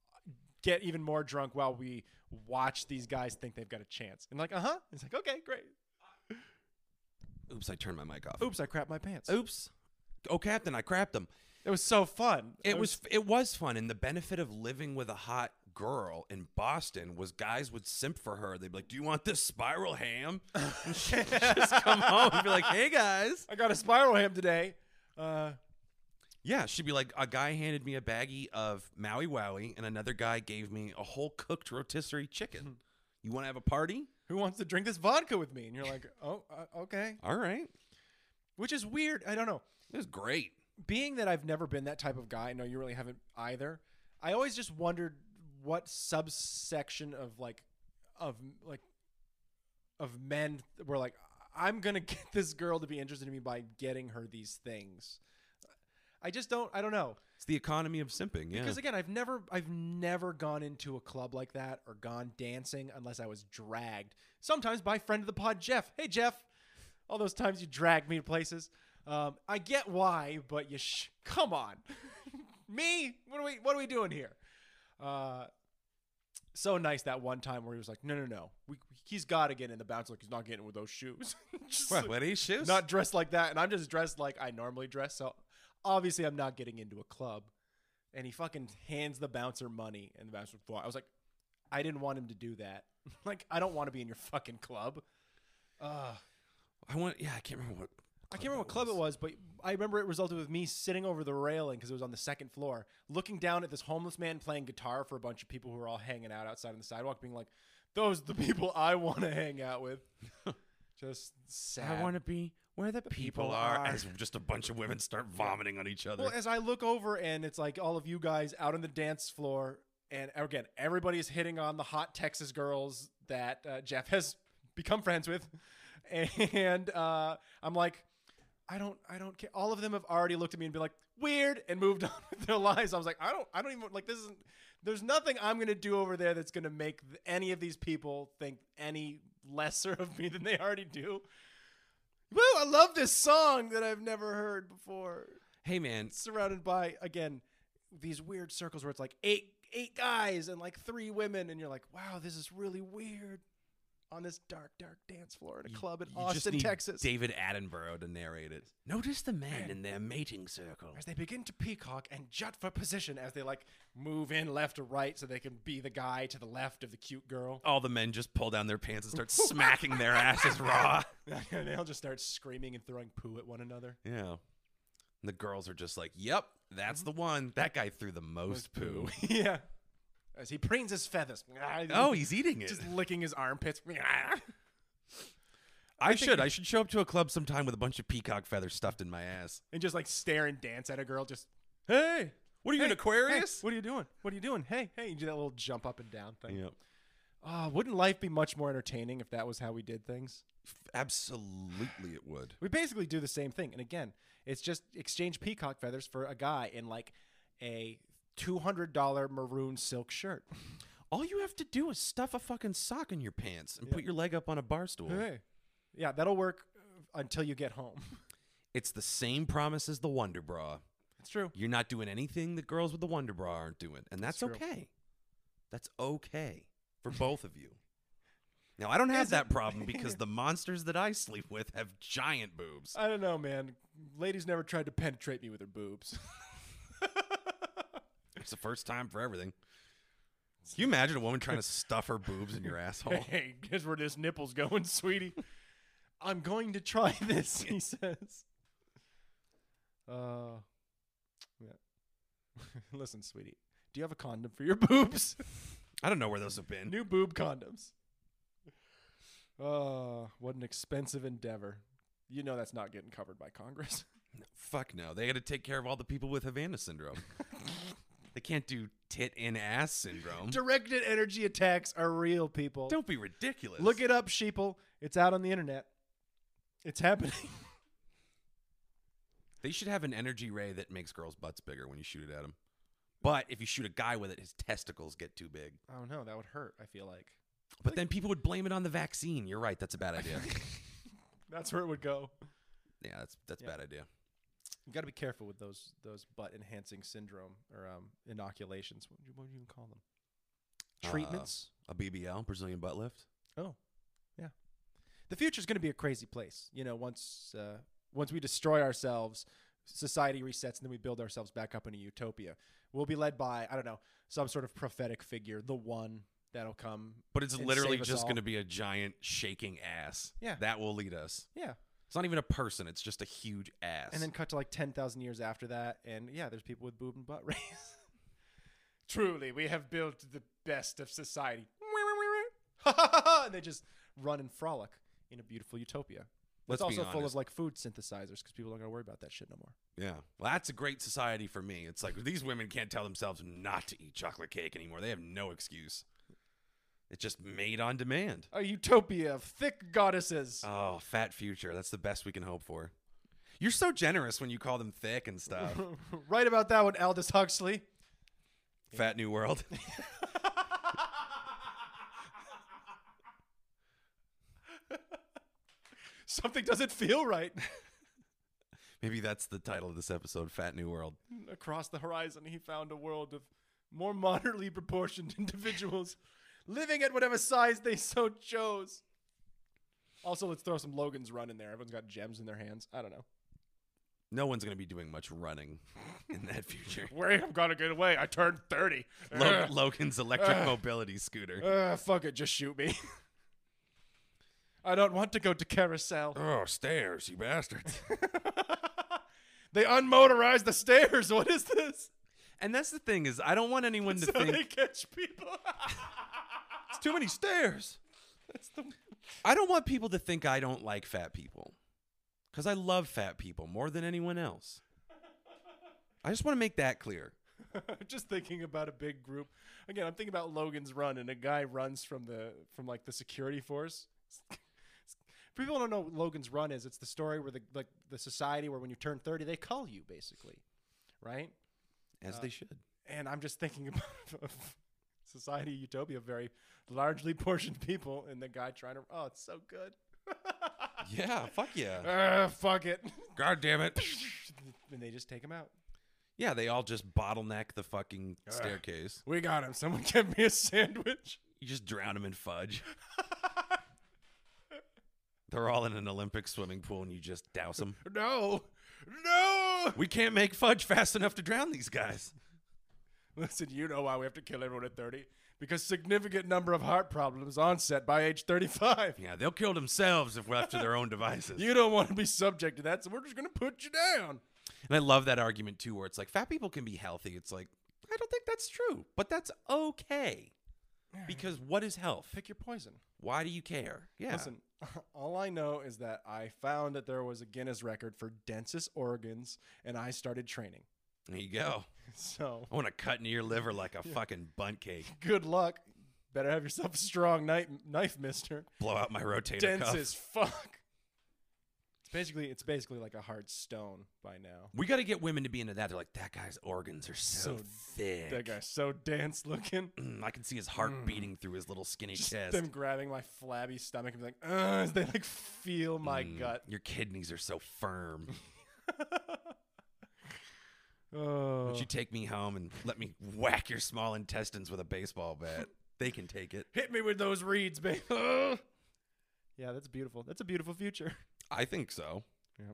Speaker 3: get even more drunk while we watch these guys think they've got a chance. And like, uh-huh. It's like, okay, great.
Speaker 4: Oops, I turned my mic off.
Speaker 3: Oops, I crapped my pants.
Speaker 4: Oops. Oh, Captain, I crapped them.
Speaker 3: It was so fun.
Speaker 4: It
Speaker 3: I
Speaker 4: was it was fun, and the benefit of living with a hot girl in Boston was guys would simp for her. They'd be like, "Do you want this spiral ham?" And she'd just come home and be like, "Hey guys."
Speaker 3: I got a spiral ham today. Uh,
Speaker 4: Yeah, she'd be like, a guy handed me a baggie of Maui Wowie, and another guy gave me a whole cooked rotisserie chicken. You want to have a party?
Speaker 3: who wants to drink this vodka with me? And you're like, oh, uh, okay.
Speaker 4: All right.
Speaker 3: Which is weird. I don't know.
Speaker 4: It was great.
Speaker 3: Being that I've never been that type of guy, I know you really haven't either. I always just wondered what subsection of like, of like, of men were like, I'm gonna get this girl to be interested in me by getting her these things. I just don't. I don't know.
Speaker 4: It's the economy of simping, yeah.
Speaker 3: Because again, I've never, I've never gone into a club like that or gone dancing unless I was dragged. Sometimes by friend of the pod, Jeff. Hey, Jeff. All those times you dragged me to places. Um, I get why, but you sh- come on. Me? What are we what are we doing here? Uh so nice that one time where he was like, no, no, no. We, he's got to get in the bounce like he's not getting with those shoes. Just
Speaker 4: What,
Speaker 3: like,
Speaker 4: what are these shoes?
Speaker 3: not dressed like that. And I'm just dressed like I normally dress. So obviously I'm not getting into a club. And he fucking hands the bouncer money. And the bouncer, I was like, I didn't want him to do that. Like, I don't want to be in your fucking club. Uh,
Speaker 4: I want. Yeah, I can't remember what.
Speaker 3: I can't remember what club it was, but I remember it resulted with me sitting over the railing because it was on the second floor, looking down at this homeless man playing guitar for a bunch of people who were all hanging out outside on the sidewalk, being like, those are the people I want to hang out with. Just sad.
Speaker 4: I want to be where the, people,
Speaker 3: people
Speaker 4: are,
Speaker 3: are.
Speaker 4: As just a bunch of women start vomiting on each other.
Speaker 3: Well, as I look over and it's like all of you guys out on the dance floor, and again, everybody's hitting on the hot Texas girls that uh, Jeff has become friends with, and uh, I'm like, I don't, I don't care. All of them have already looked at me and been like, weird, and moved on with their lives. I was like, I don't, I don't even like this. Isn't there's nothing I'm gonna do over there that's gonna make th- any of these people think any lesser of me than they already do. Woo! I love this song that I've never heard before.
Speaker 4: Hey, man.
Speaker 3: Surrounded by again these weird circles where it's like eight eight guys and like three women, and you're like, wow, this is really weird. On this dark, dark dance floor at a club in
Speaker 4: You just
Speaker 3: Austin,
Speaker 4: need
Speaker 3: Texas.
Speaker 4: David Attenborough to narrate it. Notice the men in their mating circle.
Speaker 3: As they begin to peacock and jut for position as they like move in left or right so they can be the guy to the left of the cute girl.
Speaker 4: All the men just pull down their pants and start smacking their asses raw.
Speaker 3: And they'll just start screaming and throwing poo at one another.
Speaker 4: Yeah. And the girls are just like, yep, that's the one. That guy threw the most poo.
Speaker 3: Yeah. As he preens his feathers.
Speaker 4: Oh, he's eating it.
Speaker 3: Just licking his armpits.
Speaker 4: I should. I should show up to a club sometime with a bunch of peacock feathers stuffed in my ass.
Speaker 3: And just like stare and dance at a girl. Just,
Speaker 4: Hey, what are you,
Speaker 3: hey,
Speaker 4: an Aquarius?
Speaker 3: hey, what are you doing? What are you doing? Hey, hey. You do that little jump up and down thing.
Speaker 4: Yep.
Speaker 3: Uh, wouldn't life be much more entertaining if that was how we did things?
Speaker 4: Absolutely it would.
Speaker 3: We basically do the same thing. And again, it's just exchange peacock feathers for a guy in like a two hundred dollars maroon silk shirt.
Speaker 4: All you have to do is stuff a fucking sock in your pants and
Speaker 3: Yeah.
Speaker 4: put your leg up on a bar stool.
Speaker 3: Hey. Yeah, that'll work uh, until you get home.
Speaker 4: It's the same promise as the Wonder Bra.
Speaker 3: It's true.
Speaker 4: You're not doing anything the girls with the Wonder Bra aren't doing. And that's
Speaker 3: That's true.
Speaker 4: okay. That's okay for both of you. Now, I don't have
Speaker 3: Is
Speaker 4: that
Speaker 3: it?
Speaker 4: problem because the monsters that I sleep with have giant boobs.
Speaker 3: I don't know, man. Ladies never tried to penetrate me with their boobs.
Speaker 4: It's the first time for everything. Can you imagine a woman trying to stuff her boobs in your asshole?
Speaker 3: Hey, guess where this nipple's going, sweetie? I'm going to try this, he says. Uh, yeah. Listen, sweetie, do you have a condom for your boobs?
Speaker 4: I don't know where those have been.
Speaker 3: New boob condoms. Uh, what an expensive endeavor. You know that's not getting covered by Congress.
Speaker 4: No, fuck no. They got to take care of all the people with Havana syndrome. They can't do tit in ass syndrome.
Speaker 3: Directed energy attacks are real, people.
Speaker 4: Don't be ridiculous.
Speaker 3: Look it up, sheeple. It's out on the internet. It's happening.
Speaker 4: They should have an energy ray that makes girls' butts bigger when you shoot it at them. But if you shoot a guy with it, his testicles get too big.
Speaker 3: Oh no, that would hurt, I feel like.
Speaker 4: But then people would blame it on the vaccine. You're right. That's a bad idea.
Speaker 3: That's where it would go.
Speaker 4: Yeah, that's that's a
Speaker 3: Yeah.
Speaker 4: bad idea.
Speaker 3: You got to be careful with those those butt enhancing syndrome or um, inoculations. What would, you, what would you even call them?
Speaker 4: Uh,
Speaker 3: Treatments.
Speaker 4: A B B L, Brazilian butt lift.
Speaker 3: Oh, yeah. The future's going to be a crazy place. You know, once uh, once we destroy ourselves, society resets, and then we build ourselves back up in a utopia. We'll be led by, I don't know, some sort of prophetic figure, the one that'll come.
Speaker 4: But it's
Speaker 3: and
Speaker 4: literally
Speaker 3: save us
Speaker 4: just
Speaker 3: all.
Speaker 4: going to be a giant shaking ass.
Speaker 3: Yeah.
Speaker 4: That will lead us.
Speaker 3: Yeah.
Speaker 4: It's not even a person. It's just a huge ass.
Speaker 3: And then cut to like ten thousand years after that, and yeah, there's people with boob and butt rays. Truly, we have built the best of society. And they just run and frolic in a beautiful utopia.
Speaker 4: Let's
Speaker 3: it's
Speaker 4: be
Speaker 3: also full
Speaker 4: honest.
Speaker 3: of like food synthesizers because people don't gotta worry about that shit no more.
Speaker 4: Yeah. Well, that's a great society for me. It's like these women can't tell themselves not to eat chocolate cake anymore. They have no excuse. It's just made on demand.
Speaker 3: A utopia of thick goddesses.
Speaker 4: Oh, fat future. That's the best we can hope for. You're so generous when you call them thick and stuff.
Speaker 3: Right about that one, Aldous Huxley.
Speaker 4: Fat New World.
Speaker 3: Something doesn't feel right.
Speaker 4: Maybe that's the title of this episode, Fat New World.
Speaker 3: Across the horizon, he found a world of more moderately proportioned individuals living at whatever size they so chose. Also, let's throw some Logan's Run in there. Everyone's got gems in their hands. I don't know.
Speaker 4: No one's going to be doing much running in that future.
Speaker 3: Wait, I've got to get away. I turned thirty.
Speaker 4: Lo-
Speaker 3: Ugh.
Speaker 4: Logan's electric
Speaker 3: Ugh.
Speaker 4: mobility scooter.
Speaker 3: Uh, fuck it, just shoot me. I don't want to go to Carousel.
Speaker 4: Oh, stairs, you bastards.
Speaker 3: They unmotorized the stairs. What is this?
Speaker 4: And that's the thing is, I don't want anyone to
Speaker 3: So
Speaker 4: think
Speaker 3: they catch people.
Speaker 4: it's too many stairs.
Speaker 3: That's the...
Speaker 4: I don't want people to think I don't like fat people. Because I love fat people more than anyone else. I just want to make that clear.
Speaker 3: Just thinking about a big group. Again, I'm thinking about Logan's Run, and a guy runs from the from like the security force. For people who don't know what Logan's Run is, it's the story where the like the society where when you turn thirty, they call you basically, right?
Speaker 4: As
Speaker 3: Uh,
Speaker 4: they should.
Speaker 3: And I'm just thinking about society utopia, very largely portioned people, and the guy trying to. Oh, it's so good.
Speaker 4: Yeah, fuck yeah.
Speaker 3: Uh, fuck it.
Speaker 4: God damn it.
Speaker 3: And they just take him out.
Speaker 4: Yeah, they all just bottleneck the fucking staircase.
Speaker 3: We got him. Someone give me a sandwich.
Speaker 4: You just drown them in fudge. They're all in an Olympic swimming pool and you just douse them.
Speaker 3: No. No.
Speaker 4: We can't make fudge fast enough to drown these guys.
Speaker 3: Listen, you know why we have to kill everyone at thirty? Because significant number of heart problems onset by age thirty-five.
Speaker 4: Yeah, they'll kill themselves if left to their own devices.
Speaker 3: You don't want to be subject to that, so we're just going to put you down.
Speaker 4: And I love that argument too, where it's like fat people can be healthy. It's like, I don't think that's true, but that's okay. Because what is health?
Speaker 3: Pick your poison.
Speaker 4: Why do you care? Yeah.
Speaker 3: Listen, all I know is that I found that there was a Guinness record for densest organs, and I started training.
Speaker 4: There you go.
Speaker 3: So
Speaker 4: I want to cut into your liver like a fucking bunt cake.
Speaker 3: good luck. Better have yourself a strong knife, knife mister.
Speaker 4: Blow out my rotator
Speaker 3: Dense
Speaker 4: cuff.
Speaker 3: as fuck. It's basically it's basically like a hard stone by now.
Speaker 4: We got to get women to be into that. They're like, that guy's organs are so,
Speaker 3: So
Speaker 4: thick.
Speaker 3: That guy's so dense looking.
Speaker 4: Mm, I can see his heart
Speaker 3: Mm.
Speaker 4: beating through his little skinny
Speaker 3: Just
Speaker 4: chest.
Speaker 3: them grabbing my flabby stomach and be like, uh, as they like feel my
Speaker 4: Mm,
Speaker 3: gut.
Speaker 4: Your kidneys are so firm.
Speaker 3: Oh.
Speaker 4: Why don't you take me home and let me whack your small intestines with a baseball bat? They can take it.
Speaker 3: Hit me with those reeds, babe. Yeah, that's beautiful. That's a beautiful future.
Speaker 4: I think so.
Speaker 3: Yeah.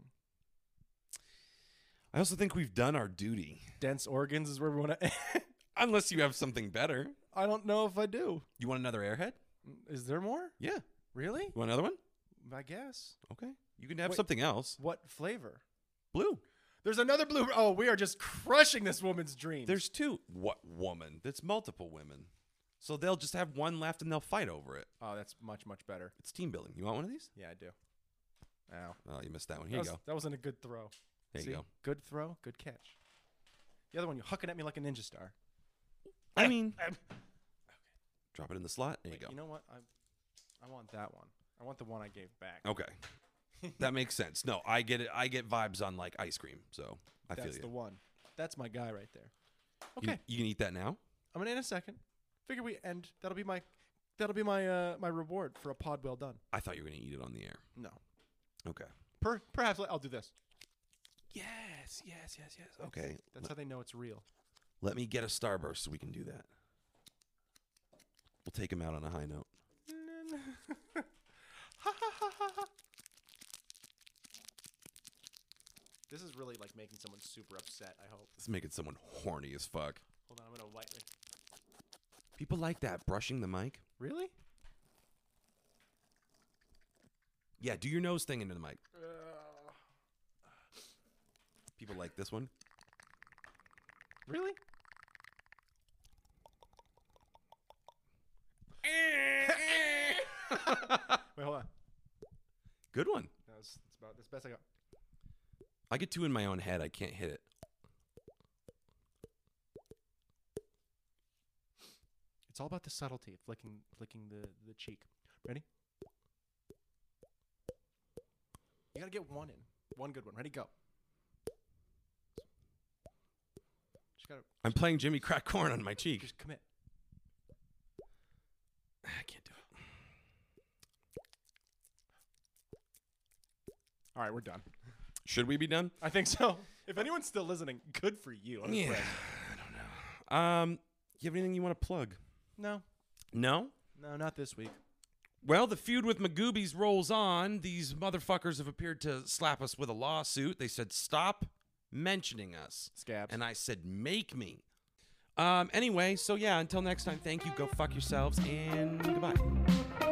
Speaker 4: I also think we've done our duty.
Speaker 3: Dense organs is where we want to.
Speaker 4: Unless you have something better.
Speaker 3: I don't know if I do.
Speaker 4: You want another airhead?
Speaker 3: Is there more?
Speaker 4: Yeah.
Speaker 3: Really?
Speaker 4: You want another one?
Speaker 3: I guess.
Speaker 4: Okay. You can have
Speaker 3: Wait.
Speaker 4: something else.
Speaker 3: What flavor?
Speaker 4: Blue.
Speaker 3: There's another blue. Oh, we are just crushing this woman's dreams.
Speaker 4: There's two. What woman? That's multiple women. So they'll just have one left and they'll fight over it.
Speaker 3: Oh, that's much, much better.
Speaker 4: It's team building. You want one of these?
Speaker 3: Yeah, I do. Ow.
Speaker 4: Oh, you missed that one. Here
Speaker 3: That,
Speaker 4: you
Speaker 3: was,
Speaker 4: go.
Speaker 3: that wasn't a good throw.
Speaker 4: There
Speaker 3: See?
Speaker 4: you go.
Speaker 3: Good throw, good catch. The other one, you're hucking at me like a ninja star.
Speaker 4: I mean,
Speaker 3: Um,
Speaker 4: drop it in the slot. There
Speaker 3: wait,
Speaker 4: you go.
Speaker 3: You know what? I, I want that one. I want the one I gave back.
Speaker 4: Okay. That makes sense. No, I get it. I get vibes on like ice cream. So I
Speaker 3: That's
Speaker 4: feel you.
Speaker 3: the one. That's my guy right there.
Speaker 4: You-
Speaker 3: Okay,
Speaker 4: You, can eat that now?
Speaker 3: I'm gonna in a second. Figure we end. That'll be my, that'll be my uh my reward for a pod well done.
Speaker 4: I thought you were going to eat it on the air.
Speaker 3: No.
Speaker 4: Okay.
Speaker 3: Per, perhaps I'll do this.
Speaker 4: Yes, yes, yes, yes. Okay.
Speaker 3: That's how they know it's real.
Speaker 4: Let me get a starburst so we can do that. We'll take him out on a high note.
Speaker 3: This is really like making someone super upset. I hope.
Speaker 4: It's making someone horny as fuck.
Speaker 3: Hold on, I'm gonna wipe it.
Speaker 4: People like that, brushing the mic.
Speaker 3: Really?
Speaker 4: Yeah, do your nose thing into the mic. People like this one.
Speaker 3: Really? Wait, hold on.
Speaker 4: Good one.
Speaker 3: That was, that's about that's best I got.
Speaker 4: I get two in my own head. I can't hit it.
Speaker 3: It's all about the subtlety of flicking, flicking the, the cheek. Ready? You gotta get one in. One good one. Ready, go. Just gotta
Speaker 4: I'm playing Jimmy Crack Corn on my cheek.
Speaker 3: just commit.
Speaker 4: I can't do it.
Speaker 3: All right, we're done.
Speaker 4: Should we be done?
Speaker 3: I think so. If anyone's still listening, good for you. I'm
Speaker 4: Yeah.
Speaker 3: impressed.
Speaker 4: I don't know. Um, you have anything you want to plug?
Speaker 3: No,
Speaker 4: No?
Speaker 3: no, not this week.
Speaker 4: Well, the feud with Magoobies rolls on. These motherfuckers have appeared to slap us with a lawsuit. They said, stop mentioning us.
Speaker 3: Scabs.
Speaker 4: And I said, make me. Um, anyway, so yeah, until next time, thank you. Go fuck yourselves, and goodbye.